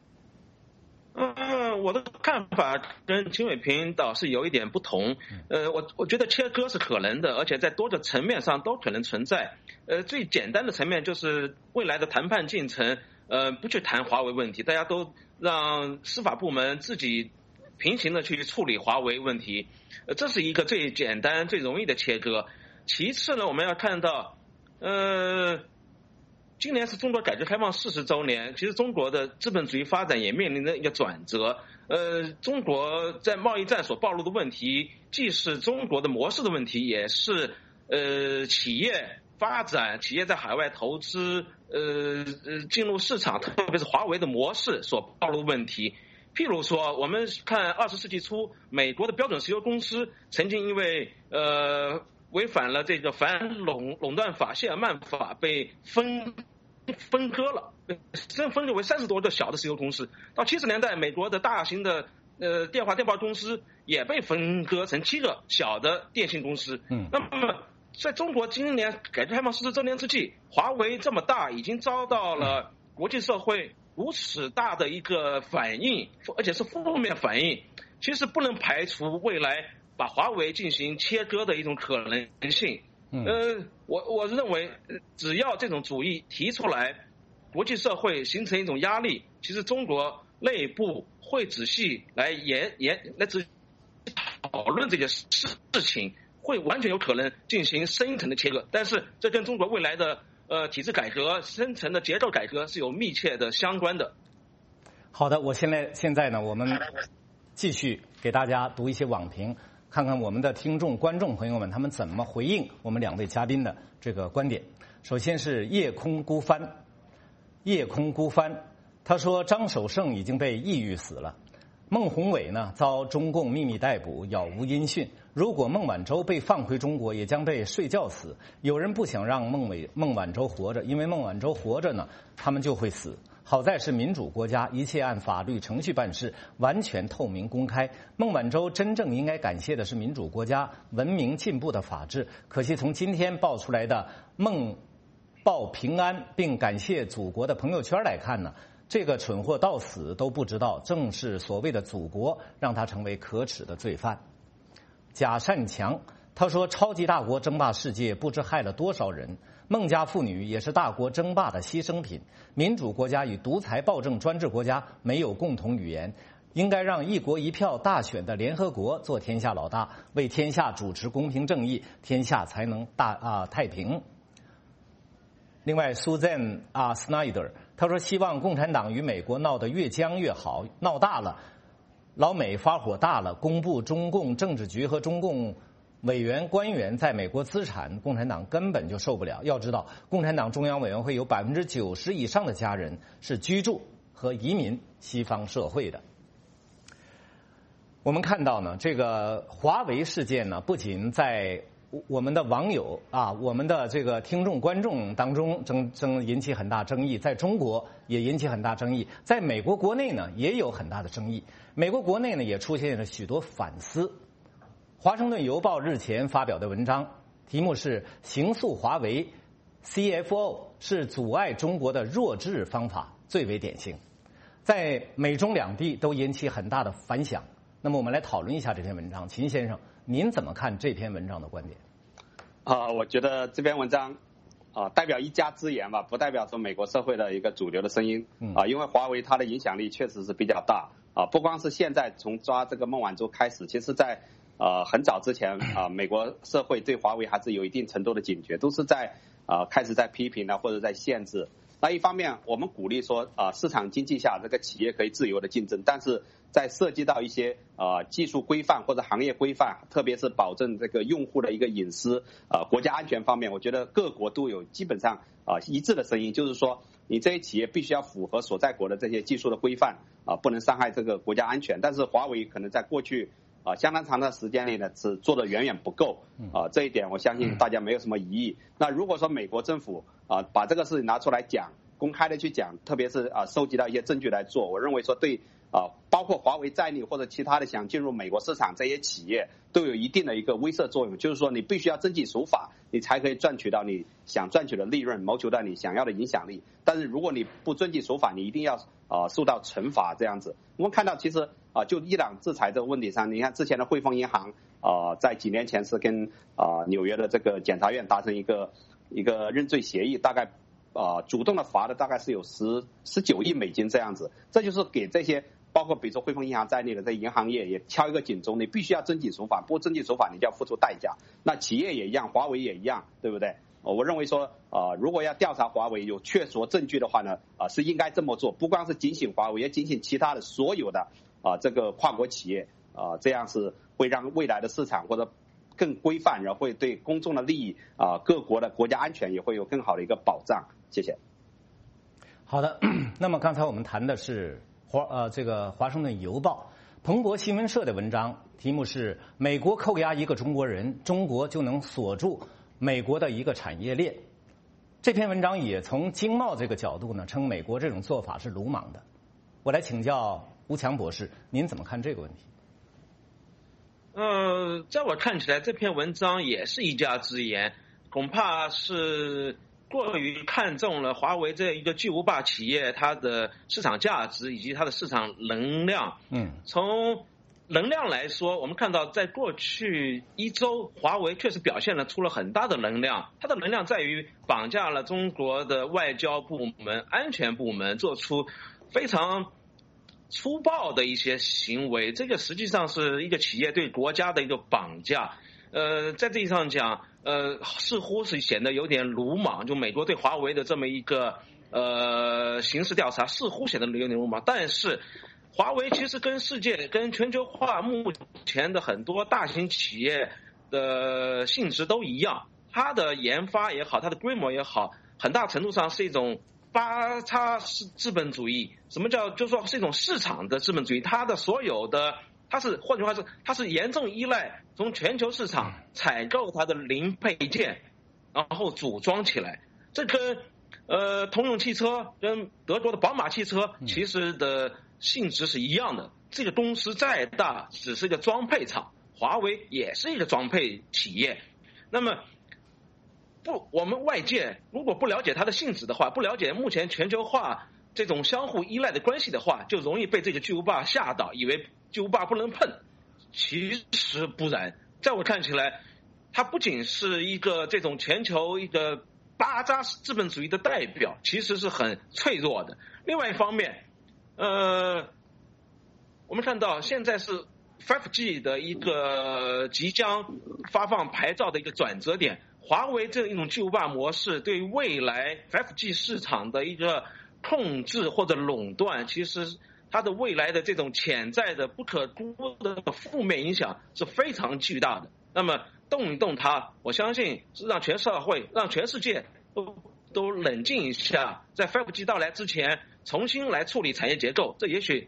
[SPEAKER 11] 嗯，我的看法跟秦伟平倒是有一点不同。呃，我我觉得切割是可能的，而且在多个层面上都可能存在。呃，最简单的层面就是未来的谈判进程，呃，不去谈华为问题，大家都让司法部门自己平行的去处理华为问题，呃，这是一个最简单、最容易的切割。其次呢，我们要看到，呃。今年是中国改革开放四十周年，其实中国的资本主义发展也面临着一个转折。呃，中国在贸易战所暴露的问题，既是中国的模式的问题，也是呃企业发展、企业在海外投资、呃呃进入市场，特别是华为的模式所暴露的问题。譬如说，我们看二十世纪初，美国的标准石油公司曾经因为呃。违反了这个反垄垄断法谢尔曼法，被分分割了，分分割为三十多个小的石油公司。到七十年代，美国的大型的呃电话电报公司也被分割成七个小的电信公司。嗯，那么在中国今年改革开放四十周年之际，华为这么大，已经遭到了国际社会如此大的一个反应，而且是负面反应。其实不能排除未来。把华为进行切割的一种可能性，呃，我我认为，只要这种主义提出来，国际社会形成一种压力，其实中国内部会仔细来研研来仔细讨论这件事事情，会完全有可能进行深层的切割。但是这跟中国未来的呃体制改革、深层的结构改革是有密切的相关的。
[SPEAKER 1] 好的，我现在现在呢，我们继续给大家读一些网评。看看我们的听众、观众朋友们他们怎么回应我们两位嘉宾的这个观点。首先是夜空孤帆，夜空孤帆，他说张守胜已经被抑郁死了，孟宏伟呢遭中共秘密逮捕，杳无音讯。如果孟晚舟被放回中国，也将被睡觉死。有人不想让孟伟孟晚舟活着，因为孟晚舟活着呢，他们就会死。好在是民主国家，一切按法律程序办事，完全透明公开。孟晚舟真正应该感谢的是民主国家文明进步的法治。可惜从今天爆出来的孟报平安并感谢祖国的朋友圈来看呢，这个蠢货到死都不知道，正是所谓的祖国让他成为可耻的罪犯。贾善强他说，超级大国争霸世界，不知害了多少人。孟家妇女也是大国争霸的牺牲品。民主国家与独裁暴政专制国家没有共同语言，应该让一国一票大选的联合国做天下老大，为天下主持公平正义，天下才能大啊太平。另外 Susan 啊 Snyder 他说，希望共产党与美国闹得越僵越好，闹大了，老美发火大了，公布中共政治局和中共委员官员在美国资产，共产党根本就受不了。要知道，共产党中央委员会有百分之九十以上的家人是居住和移民西方社会的。 我们看到呢，这个华为事件呢，不仅在我们的网友啊，我们的这个听众观众当中争争引起很大争议，在中国也引起很大争议，在美国国内呢也有很大的争议。美国国内呢也出现了许多反思。华盛顿邮报日前发表的文章，题目是“形塑华为 C F O 是阻碍中国的弱智方法最为典型”，在美中两地都引起很大的反响。那么我们来讨论一下这篇文章，秦先生，您怎么看这篇文章的观点？
[SPEAKER 10] 啊、呃，我觉得这篇文章啊、呃、代表一家之言吧，不代表说美国社会的一个主流的声音啊、呃，因为华为它的影响力确实是比较大啊、呃，不光是现在从抓这个孟晚舟开始，其实在呃很早之前啊、呃，美国社会对华为还是有一定程度的警觉，都是在啊、呃、开始在批评啊或者在限制。那一方面，我们鼓励说啊、呃，市场经济下这个企业可以自由的竞争，但是在涉及到一些呃技术规范或者行业规范，特别是保证这个用户的一个隐私、呃国家安全方面，我觉得各国都有基本上啊、呃、一致的声音，就是说你这些企业必须要符合所在国的这些技术的规范啊、呃，不能伤害这个国家安全。但是华为可能在过去啊、呃、相当长的时间里呢，是做的远远不够啊、呃，这一点我相信大家没有什么疑义。那如果说美国政府啊、呃、把这个事情拿出来讲，公开的去讲，特别是啊、呃、收集到一些证据来做，我认为说对啊、呃、包括华为在内或者其他的想进入美国市场这些企业都有一定的一个威慑作用，就是说你必须要遵纪守法，你才可以赚取到你想赚取的利润，谋求到你想要的影响力。但是如果你不遵纪守法，你一定要啊、呃、受到惩罚这样子。我们看到其实啊、呃、就伊朗制裁这个问题上，你看之前的汇丰银行啊、呃、在几年前是跟啊、呃、纽约的这个检察院达成一个一个认罪协议，大概啊、呃，主动的罚的大概是有十十九亿美金这样子，这就是给这些包括比如说汇丰银行在内的这银行业也敲一个警钟，你必须要遵纪守法，不遵纪守法你就要付出代价。那企业也一样，华为也一样，对不对？我认为说啊、呃，如果要调查华为有确凿证据的话呢，啊、呃、是应该这么做，不光是警醒华为，也警醒其他的所有的啊、呃、这个跨国企业啊、呃，这样是会让未来的市场或者更规范，然后会对公众的利益啊、呃、各国的国家安全也会有更好的一个保障。谢谢。
[SPEAKER 1] 好的，那么刚才我们谈的是华呃这个华盛顿邮报、彭博新闻社的文章，题目是“美国扣押一个中国人，中国就能锁住美国的一个产业链”。这篇文章也从经贸这个角度呢，称美国这种做法是鲁莽的。我来请教吴强博士，您怎么看这个问题？
[SPEAKER 11] 呃，在我看起来，这篇文章也是一家之言，恐怕是过于看重了华为这一个巨无霸企业它的市场价值以及它的市场能量。
[SPEAKER 1] 嗯，
[SPEAKER 11] 从能量来说，我们看到在过去一周，华为确实表现了出了很大的能量。它的能量在于绑架了中国的外交部门、安全部门，做出非常粗暴的一些行为。这个实际上是一个企业对国家的一个绑架。呃，在这一上讲，呃，似乎是显得有点鲁莽。就美国对华为的这么一个呃刑事调查，似乎显得有点鲁莽。但是，华为其实跟世界、跟全球化目前的很多大型企业的性质都一样，它的研发也好，它的规模也好，很大程度上是一种八叉资本主义。什么叫？就是说是一种市场的资本主义，它的所有的。它是换句话说，它是严重依赖从全球市场采购它的零配件，然后组装起来。这跟呃通用汽车跟德国的宝马汽车其实的性质是一样的。这个公司再大，只是一个装配厂，华为也是一个装配企业。那么不，我们外界如果不了解它的性质的话，不了解目前全球化这种相互依赖的关系的话，就容易被这个巨无霸吓倒，以为巨无霸不能碰。其实不然，在我看起来，它不仅是一个这种全球一个巴扎资本主义的代表，其实是很脆弱的。另外一方面，呃，我们看到现在是 五 G 的一个即将发放牌照的一个转折点，华为这一种巨无霸模式对未来 五 G 市场的一个控制或者垄断，其实它的未来的这种潜在的不可估的负面影响是非常巨大的。那么动一动它，我相信是让全社会、让全世界都都冷静一下，在 五 G 到来之前重新来处理产业结构，这也许对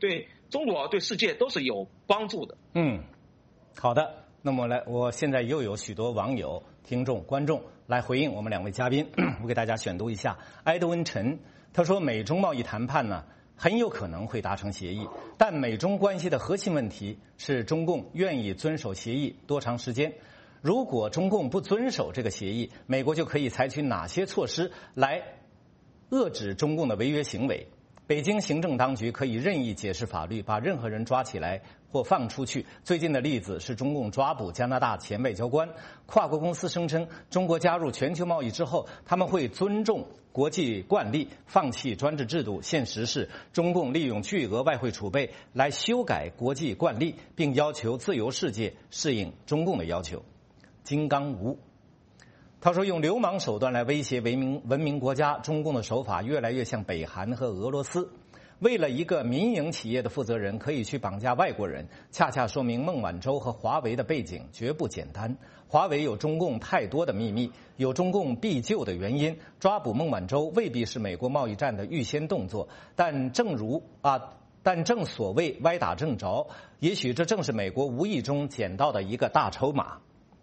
[SPEAKER 11] 中国对世界都是有帮助的。
[SPEAKER 1] 嗯，好的。那么来，我现在又有许多网友、听众、观众来回应我们两位嘉宾，我给大家选读一下。埃德温陈他说，美中贸易谈判呢很有可能会达成协议，但美中关系的核心问题是中共愿意遵守协议多长时间。如果中共不遵守这个协议，美国就可以采取哪些措施来遏制中共的违约行为？北京行政当局可以任意解释法律，把任何人抓起来或放出去。最近的例子是中共抓捕加拿大前外交官。跨国公司声称，中国加入全球贸易之后，他们会尊重国际惯例，放弃专制制度。现实是，中共利用巨额外汇储备来修改国际惯例，并要求自由世界适应中共的要求。金刚吴他说，用流氓手段来威胁文明文明国家，中共的手法越来越像北韩和俄罗斯。为了一个民营企业的负责人可以去绑架外国人，恰恰说明孟晚舟和华为的背景绝不简单。华为有中共太多的秘密，有中共必救的原因。抓捕孟晚舟未必是美国贸易战的预先动作，但正如啊，但正所谓歪打正着，也许这正是美国无意中捡到的一个大筹码。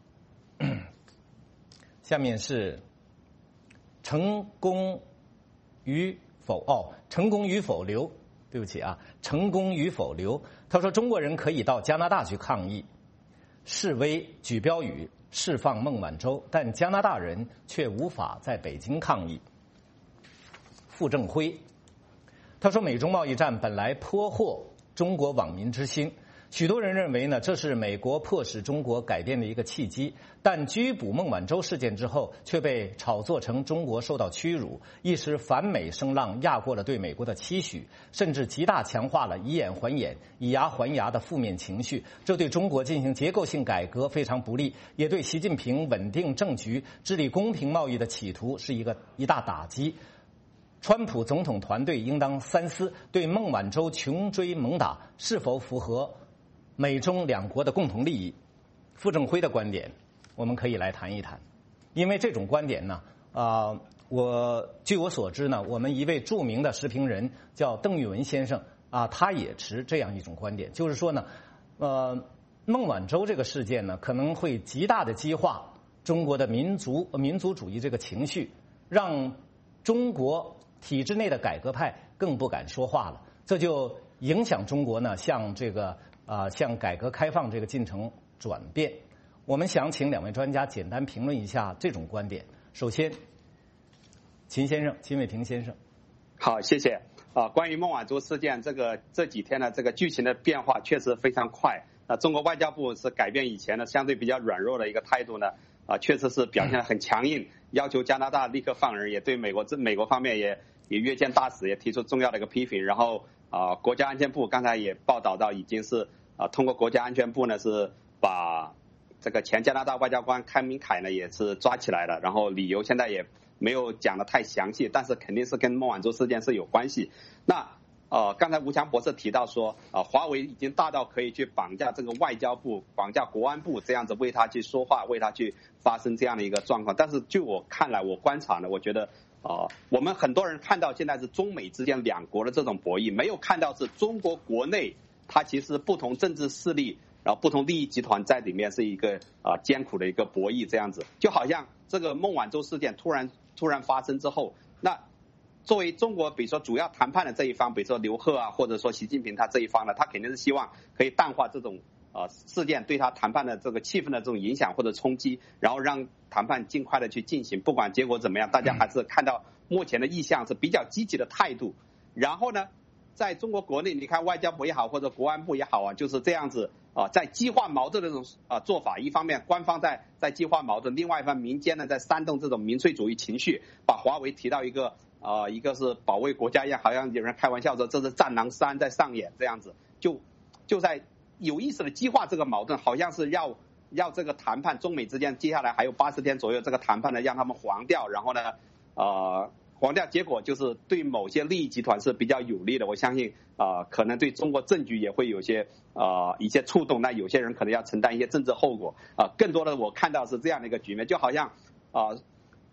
[SPEAKER 1] 下面是成功与否哦，成功与否留，对不起啊，成功与否留。他说，中国人可以到加拿大去抗议、示威、举标语、释放孟晚舟，但加拿大人却无法在北京抗议。傅政辉他说，美中贸易战本来颇获中国网民之心。许多人认为呢，这是美国迫使中国改变的一个契机，但拘捕孟晚舟事件之后，却被炒作成中国受到屈辱，一时反美声浪压过了对美国的期许，甚至极大强化了以眼还眼、以牙还牙的负面情绪。这对中国进行结构性改革非常不利，也对习近平稳定政局、治理公平贸易的企图是一个一大打击。川普总统团队应当三思，对孟晚舟穷追猛打是否符合美中两国的共同利益。傅政辉的观点我们可以来谈一谈，因为这种观点呢，啊、呃，我据我所知呢，我们一位著名的时评人叫邓玉文先生啊，他也持这样一种观点，就是说呢，呃，孟晚舟这个事件呢，可能会极大的激化中国的民族民族主义这个情绪，让中国体制内的改革派更不敢说话了，这就影响中国呢向这个啊、呃、向改革开放这个进程转变。我们想请两位专家简单评论一下这种观点。首先，秦先生，秦伟平先生。
[SPEAKER 10] 好，谢谢。啊，关于孟晚舟事件，这个这几天的这个剧情的变化确实非常快。那中国外交部是改变以前的相对比较软弱的一个态度呢，啊，确实是表现得很强硬，要求加拿大立刻放人，也对美国这美国方面也也约见大使，也提出重要的一个批评。然后啊，国家安全部刚才也报道到，已经是啊通过国家安全部呢是把这个前加拿大外交官康明凯呢也是抓起来了，然后理由现在也没有讲得太详细，但是肯定是跟孟晚舟事件是有关系。那呃，刚才吴强博士提到说，啊、呃，华为已经大到可以去绑架这个外交部、绑架国安部，这样子为他去说话，为他去发生这样的一个状况。但是就我看来，我观察呢，我觉得，呃，我们很多人看到现在是中美之间两国的这种博弈，没有看到是中国国内它其实不同政治势力，然后不同利益集团在里面是一个啊、呃、艰苦的一个博弈，这样子，就好像这个孟晚舟事件突然突然发生之后，那作为中国比如说主要谈判的这一方，比如说刘鹤啊，或者说习近平他这一方呢，他肯定是希望可以淡化这种呃事件对他谈判的这个气氛的这种影响或者冲击，然后让谈判尽快的去进行，不管结果怎么样，大家还是看到目前的意向是比较积极的态度。然后呢，在中国国内，你看外交部也好，或者国安部也好啊，就是这样子啊，在激化矛盾的这种啊做法，一方面官方在在激化矛盾，另外一方面民间呢在煽动这种民粹主义情绪，把华为提到一个啊、呃、一个是保卫国家一样，好像有人开玩笑说这是战狼三在上演，这样子就就在有意识的激化这个矛盾，好像是要要这个谈判中美之间接下来还有八十天左右这个谈判呢让他们黄掉，然后呢呃。黄掉，结果就是对某些利益集团是比较有利的。我相信啊、呃，可能对中国政局也会有些啊、呃、一些触动。那有些人可能要承担一些政治后果啊、呃。更多的我看到是这样的一个局面，就好像啊、呃，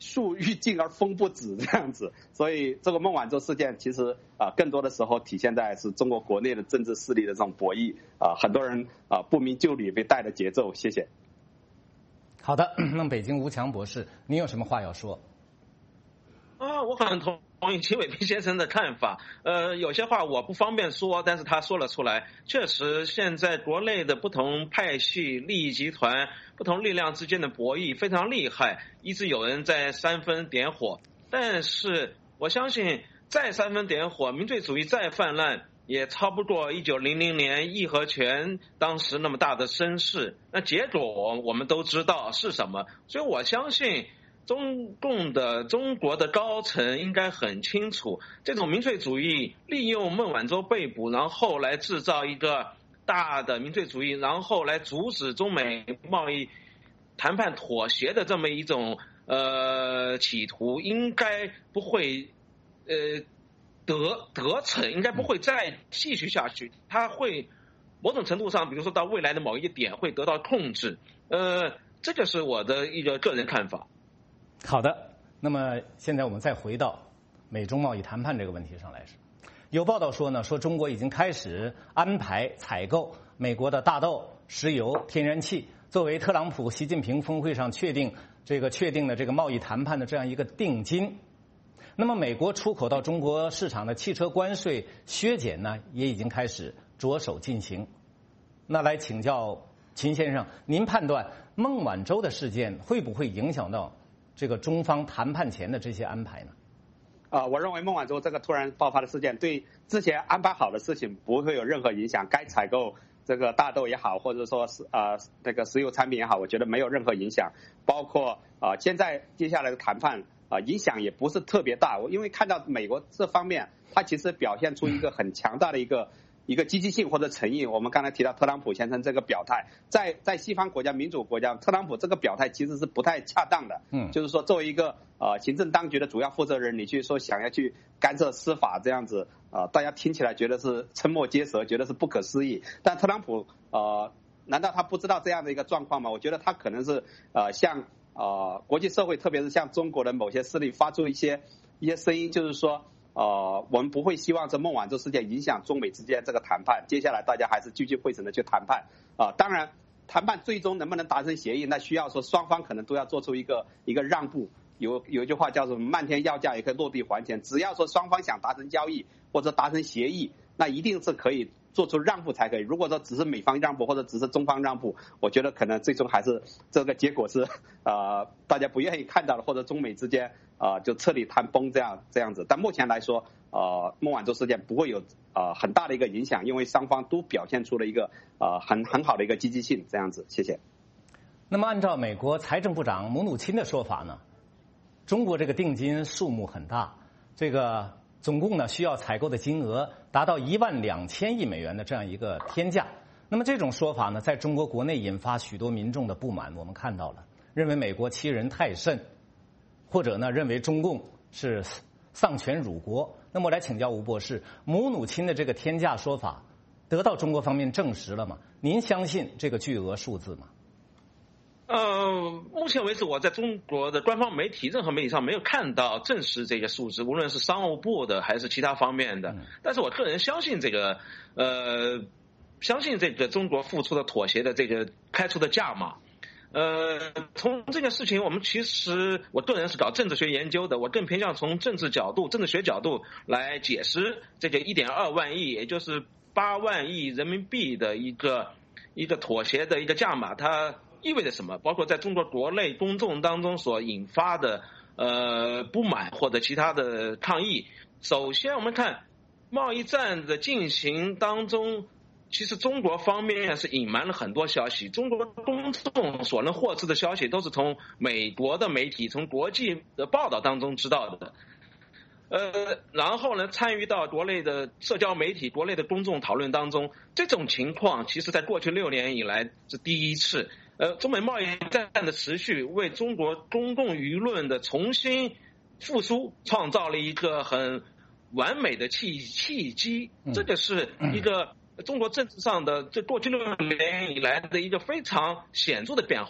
[SPEAKER 10] 树欲静而风不止这样子。所以这个孟晚舟事件其实啊、呃，更多的时候体现在是中国国内的政治势力的这种博弈啊、呃，很多人啊、呃、不明就里被带的节奏。谢谢。
[SPEAKER 1] 好的，那么北京吴强博士，您有什么话要说？
[SPEAKER 11] 啊，我很同意秦伟平先生的看法。呃，有些话我不方便说，但是他说了出来。确实，现在国内的不同派系、利益集团、不同力量之间的博弈非常厉害，一直有人在煽风点火。但是我相信，再煽风点火，民粹主义再泛滥，也超不过一九零零年义和拳当时那么大的声势。那结果我们都知道是什么，所以我相信中共的中国的高层应该很清楚，这种民粹主义利用孟晚舟被捕，然后来制造一个大的民粹主义，然后来阻止中美贸易谈判妥协的这么一种呃企图，应该不会呃得得逞，应该不会再继续下去。它会某种程度上，比如说到未来的某一个点会得到控制。呃，这个是我的一个个人看法。
[SPEAKER 1] 好的，那么现在我们再回到美中贸易谈判这个问题上来说，有报道说呢，说中国已经开始安排采购美国的大豆、石油、天然气，作为特朗普、习近平峰会上确定这个确定的这个贸易谈判的这样一个定金。那么美国出口到中国市场的汽车关税削减呢，也已经开始着手进行。那来请教秦先生，您判断孟晚舟的事件会不会影响到这个中方谈判前的这些安排呢？
[SPEAKER 10] 啊、呃，我认为孟晚舟这个突然爆发的事件对之前安排好的事情不会有任何影响。该采购这个大豆也好，或者说是呃那个石油产品也好，我觉得没有任何影响。包括啊、呃，现在接下来的谈判啊、呃，影响也不是特别大。我因为看到美国这方面，它其实表现出一个很强大的一个。一个积极性或者诚意。我们刚才提到特朗普先生这个表态，在在西方国家民主国家，特朗普这个表态其实是不太恰当的。嗯，就是说作为一个呃行政当局的主要负责人，你去说想要去干涉司法这样子，呃，大家听起来觉得是瞠目结舌，觉得是不可思议。但特朗普呃，难道他不知道这样的一个状况吗？我觉得他可能是呃向呃国际社会，特别是向中国的某些势力发出一些一些声音，就是说。呃，我们不会希望这孟晚舟事件影响中美之间这个谈判。接下来大家还是聚精会神的去谈判啊、呃。当然，谈判最终能不能达成协议，那需要说双方可能都要做出一个一个让步。有有一句话叫做漫天要价也可以落地还钱，只要说双方想达成交易或者达成协议，那一定是可以做出让步才可以。如果说只是美方让步或者只是中方让步，我觉得可能最终还是这个结果是呃大家不愿意看到的，或者中美之间啊、呃、就彻底谈崩这样这样子。但目前来说，呃孟晚舟事件不会有呃很大的一个影响，因为双方都表现出了一个呃很很好的一个积极性这样子。谢谢。
[SPEAKER 1] 那么按照美国财政部长姆努钦的说法呢，中国这个定金数目很大，这个总共呢需要采购的金额达到一万两千亿美元的这样一个天价。那么这种说法呢，在中国国内引发许多民众的不满。我们看到了，认为美国欺人太甚，或者呢认为中共是丧权辱国。那么我来请教吴博士，姆努钦的这个天价说法得到中国方面证实了吗？您相信这个巨额数字吗？
[SPEAKER 11] 呃，目前为止，我在中国的官方媒体、任何媒体上没有看到证实这些数字，无论是商务部的还是其他方面的。但是我个人相信这个，呃，相信这个中国付出的妥协的这个开出的价码。呃，从这件事情，我们其实我个人是搞政治学研究的，我更偏向从政治角度、政治学角度来解释这个一点二万亿，也就是八万亿人民币的一个一个妥协的一个价码，它意味着什么？包括在中国国内公众当中所引发的呃不满或者其他的抗议。首先，我们看贸易战的进行当中，其实中国方面是隐瞒了很多消息。中国公众所能获知的消息，都是从美国的媒体、从国际的报道当中知道的。呃，然后呢，参与到国内的社交媒体、国内的公众讨论当中，这种情况其实在过去六年以来是第一次。呃，中美贸易战的持续为中国公共舆论的重新复苏创造了一个很完美的契契机。这个是一个中国政治上的这过去六年以来的一个非常显著的变化。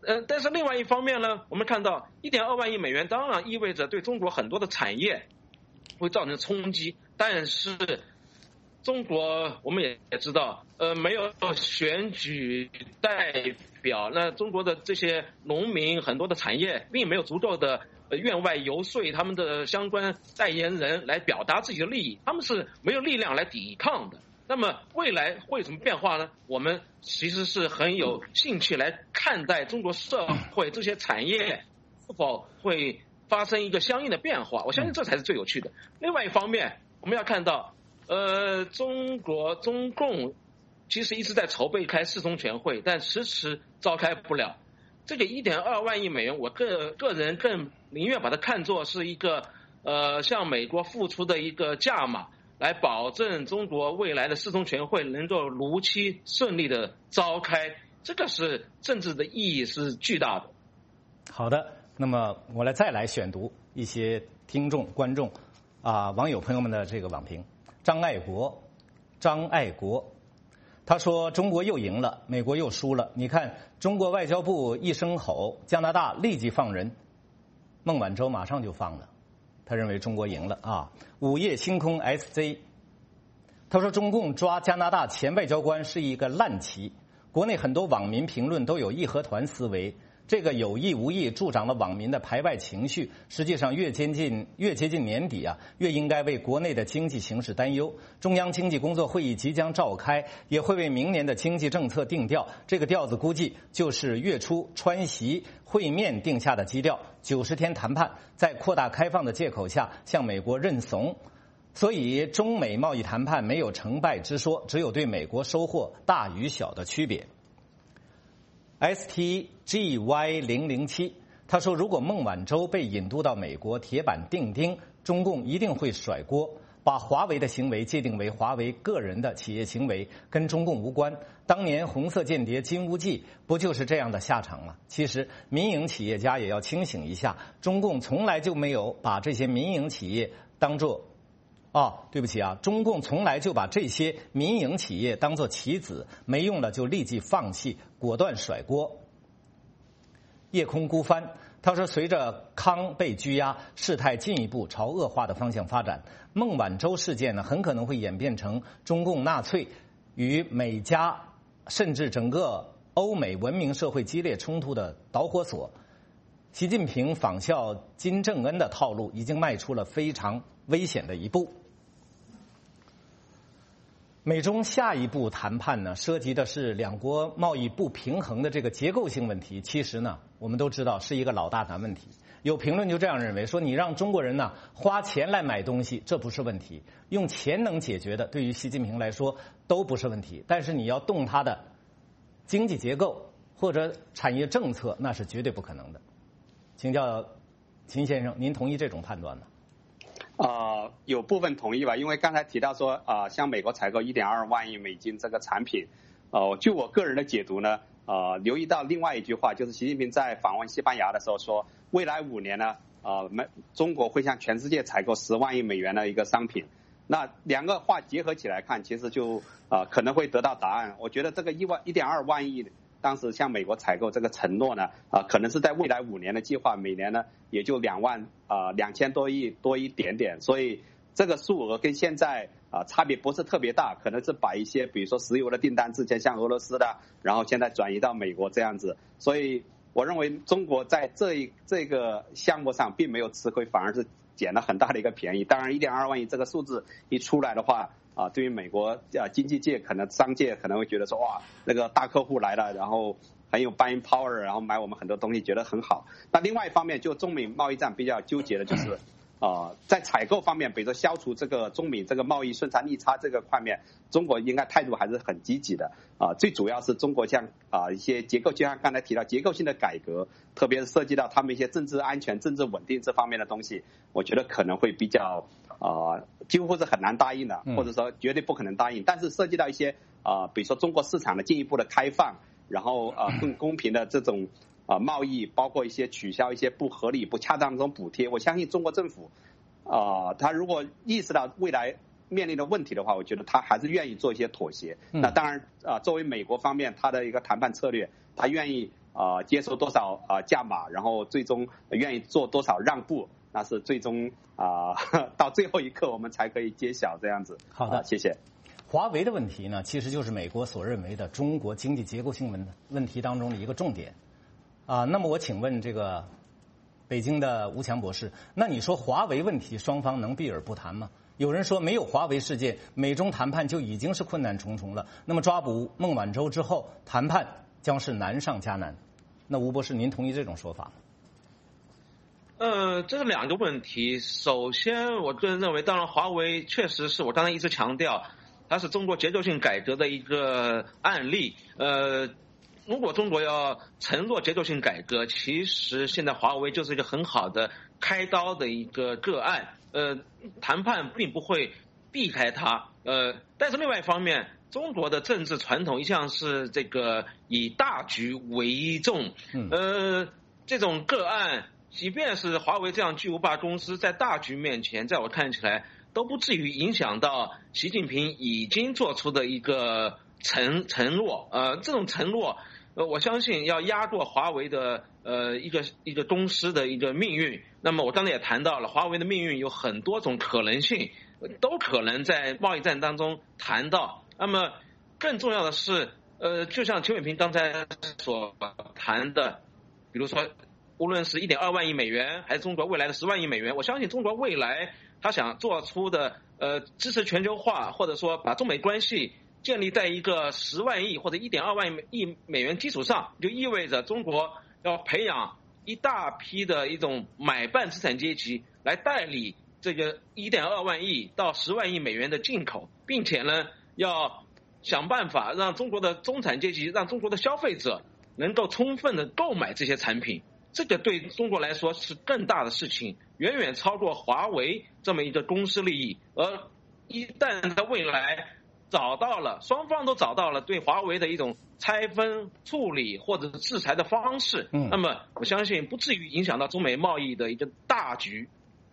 [SPEAKER 11] 呃，但是另外一方面呢，我们看到一点二万亿美元当然意味着对中国很多的产业会造成冲击，但是中国我们也知道，呃，没有选举代表，那中国的这些农民很多的产业并没有足够的院外游说他们的相关代言人来表达自己的利益，他们是没有力量来抵抗的。那么未来会有什么变化呢？我们其实是很有兴趣来看待中国社会这些产业是否会发生一个相应的变化，我相信这才是最有趣的。另外一方面，我们要看到，呃，中国中共其实一直在筹备开四中全会，但迟迟召开不了。这个一点二万亿美元，我个个人更宁愿把它看作是一个呃向美国付出的一个价码，来保证中国未来的四中全会能够如期顺利的召开，这个是政治的意义是巨大的。
[SPEAKER 1] 好的，那么我来再来选读一些听众、观众啊、网友朋友们的这个网评。张爱国，张爱国，他说中国又赢了，美国又输了。你看中国外交部一声吼，加拿大立即放人，孟晚舟马上就放了。他认为中国赢了啊！午夜星空 S J， 他说中共抓加拿大前外交官是一个烂棋。国内很多网民评论都有义和团思维，这个有意无意助长了网民的排外情绪。实际上越接近越接近年底啊，越应该为国内的经济形势担忧。中央经济工作会议即将召开，也会为明年的经济政策定调。这个调子估计就是月初川习会面定下的基调。九十天谈判，在扩大开放的借口下向美国认怂，所以中美贸易谈判没有成败之说，只有对美国收获大与小的区别。S T G Y 零零七，他说，如果孟晚舟被引渡到美国，铁板钉钉，中共一定会甩锅，把华为的行为界定为华为个人的企业行为，跟中共无关。当年红色间谍金乌季不就是这样的下场吗？其实民营企业家也要清醒一下，中共从来就没有把这些民营企业当作哦，对不起啊，中共从来就把这些民营企业当作棋子，没用了就立即放弃，果断甩锅。夜空孤帆，他说，随着康被拘押，事态进一步朝恶化的方向发展。孟晚舟事件呢，很可能会演变成中共纳粹与美加甚至整个欧美文明社会激烈冲突的导火索。习近平仿效金正恩的套路，已经迈出了非常危险的一步。美中下一步谈判呢，涉及的是两国贸易不平衡的这个结构性问题。其实呢，我们都知道是一个老大难问题。有评论就这样认为，说你让中国人呢花钱来买东西，这不是问题，用钱能解决的，对于习近平来说都不是问题。但是你要动他的经济结构或者产业政策，那是绝对不可能的。请教秦先生，您同意这种判断吗？
[SPEAKER 10] 呃，有部分同意吧，因为刚才提到说，啊、呃，向美国采购一点二万亿美金这个产品，呃，就我个人的解读呢，呃，留意到另外一句话，就是习近平在访问西班牙的时候说，未来五年呢，呃，美中国会向全世界采购十万亿美元的一个商品。那两个话结合起来看，其实就呃可能会得到答案。我觉得这个一万一点二万亿。当时向美国采购这个承诺呢，啊、呃，可能是在未来五年的计划，每年呢也就两万啊两千多亿多一点点，所以这个数额跟现在啊、呃、差别不是特别大，可能是把一些比如说石油的订单之前向俄罗斯的，然后现在转移到美国这样子，所以我认为中国在这一这个项目上并没有吃亏，反而是捡了很大的一个便宜。当然，一点二万亿这个数字一出来的话。啊，对于美国啊经济界可能商界可能会觉得说哇，那个大客户来了，然后很有 buying power， 然后买我们很多东西，觉得很好。那另外一方面，就中美贸易战比较纠结的就是，呃，在采购方面，比如说消除这个中美这个贸易顺差逆差这个方面，中国应该态度还是很积极的。啊、呃，最主要是中国像啊、呃、一些结构，就像刚才提到结构性的改革，特别是涉及到他们一些政治安全、政治稳定这方面的东西，我觉得可能会比较。啊、呃，几乎是很难答应的，或者说绝对不可能答应。但是涉及到一些啊、呃，比如说中国市场的进一步的开放，然后啊、呃、更公平的这种啊、呃、贸易，包括一些取消一些不合理、不恰当的这种补贴，我相信中国政府啊、呃，他如果意识到未来面临的问题的话，我觉得他还是愿意做一些妥协。嗯、那当然啊、呃，作为美国方面，他的一个谈判策略，他愿意呃接受多少呃价码，然后最终愿意做多少让步，那是最终啊、呃、到最后一刻我们才可以揭晓这样子。
[SPEAKER 1] 好的，
[SPEAKER 10] 呃、谢谢。
[SPEAKER 1] 华为的问题呢，其实就是美国所认为的中国经济结构性问问题当中的一个重点啊。那么我请问这个北京的吴强博士，那你说华为问题双方能避而不谈吗？有人说没有华为事件，美中谈判就已经是困难重重了。那么抓捕孟晚舟之后，谈判将是难上加难。那吴博士，您同意这种说法吗？
[SPEAKER 11] 呃，这是两个问题。首先，我个人认为，当然华为确实是我刚才一直强调，它是中国结构性改革的一个案例。呃，如果中国要承诺结构性改革，其实现在华为就是一个很好的开刀的一个个案。呃，谈判并不会避开它。呃，但是另外一方面，中国的政治传统一向是这个以大局为重。呃，这种个案，即便是华为这样巨无霸公司，在大局面前，在我看起来都不至于影响到习近平已经做出的一个承承诺。呃，这种承诺，呃，我相信要压过华为的呃一个一个公司的一个命运。那么我刚才也谈到了，华为的命运有很多种可能性，都可能在贸易战当中谈到。那么更重要的是，呃，就像秦伟平刚才所谈的，比如说，无论是一点二万亿美元，还是中国未来的十万亿美元，我相信中国未来他想做出的呃支持全球化，或者说把中美关系建立在一个十万亿或者一点二万亿美元基础上，就意味着中国要培养一大批的一种买办资产阶级来代理这个一点二万亿到十万亿美元的进口，并且呢，要想办法让中国的中产阶级，让中国的消费者能够充分的购买这些产品。这个对中国来说是更大的事情，远远超过华为这么一个公司利益。而一旦在未来找到了，双方都找到了对华为的一种拆分处理或者是制裁的方式，嗯，那么我相信不至于影响到中美贸易的一个大局。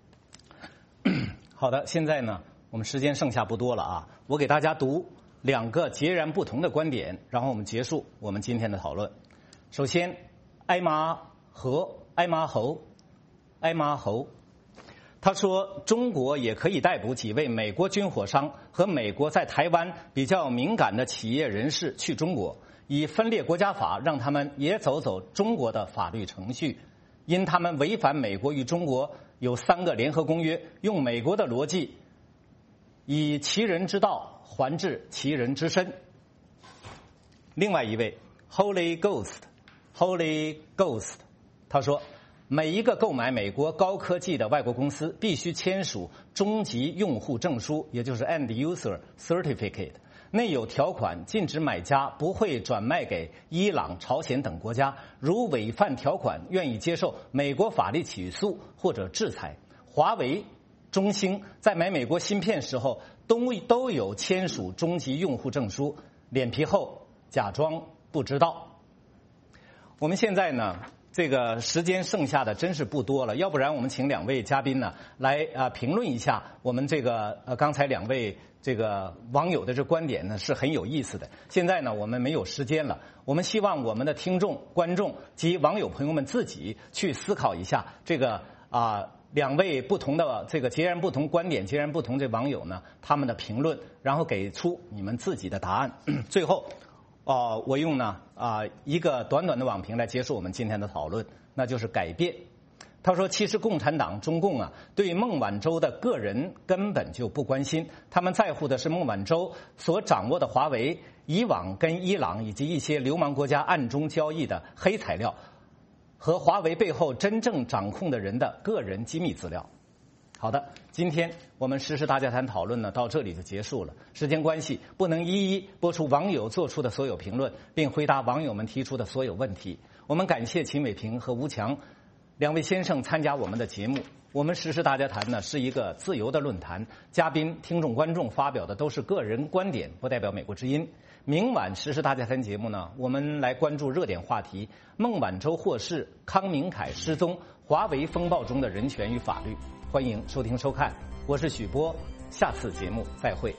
[SPEAKER 1] 好的，现在呢，我们时间剩下不多了啊，我给大家读两个截然不同的观点，然后我们结束我们今天的讨论。首先，艾玛和艾玛侯，艾玛侯，他说中国也可以逮捕几位美国军火商和美国在台湾比较敏感的企业人士去中国，以分裂国家法让他们也走走中国的法律程序，因他们违反美国与中国有三个联合公约，用美国的逻辑，以其人之道还治其人之身。另外一位 Holy Ghost，Holy Ghost， 他说，每一个购买美国高科技的外国公司必须签署终极用户证书，也就是 End User Certificate， 内有条款禁止买家不会转卖给伊朗、朝鲜等国家，如违反条款，愿意接受美国法律起诉或者制裁。华为、中兴在买美国芯片时候都都有签署终极用户证书，脸皮厚，假装不知道。我们现在呢，这个时间剩下的真是不多了，要不然我们请两位嘉宾呢来啊、呃、评论一下我们这个呃刚才两位这个网友的这观点呢是很有意思的。现在呢我们没有时间了，我们希望我们的听众、观众及网友朋友们自己去思考一下这个啊、呃、两位不同的这个截然不同观点、截然不同的网友呢他们的评论，然后给出你们自己的答案。最后。哦，我用呢啊、呃、一个短短的网评来结束我们今天的讨论，那就是改变。他说，其实共产党中共啊，对孟晚舟的个人根本就不关心，他们在乎的是孟晚舟所掌握的华为以往跟伊朗以及一些流氓国家暗中交易的黑材料，和华为背后真正掌控的人的个人机密资料。好的，今天我们时事大家谈讨论呢到这里就结束了。时间关系，不能一一播出网友做出的所有评论，并回答网友们提出的所有问题。我们感谢秦伟平和吴强两位先生参加我们的节目。我们时事大家谈呢是一个自由的论坛，嘉宾、听众、观众发表的都是个人观点，不代表美国之音。明晚时事大家谈节目呢，我们来关注热点话题：孟晚舟获释、康明凯失踪、华为风暴中的人权与法律。欢迎收听收看，我是许波，下次节目再会。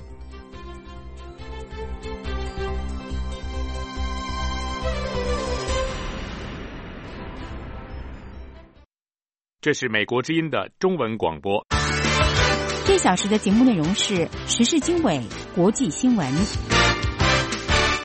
[SPEAKER 12] 这是美国之音的中文广播。
[SPEAKER 13] 这小时的节目内容是时事经纬、国际新闻。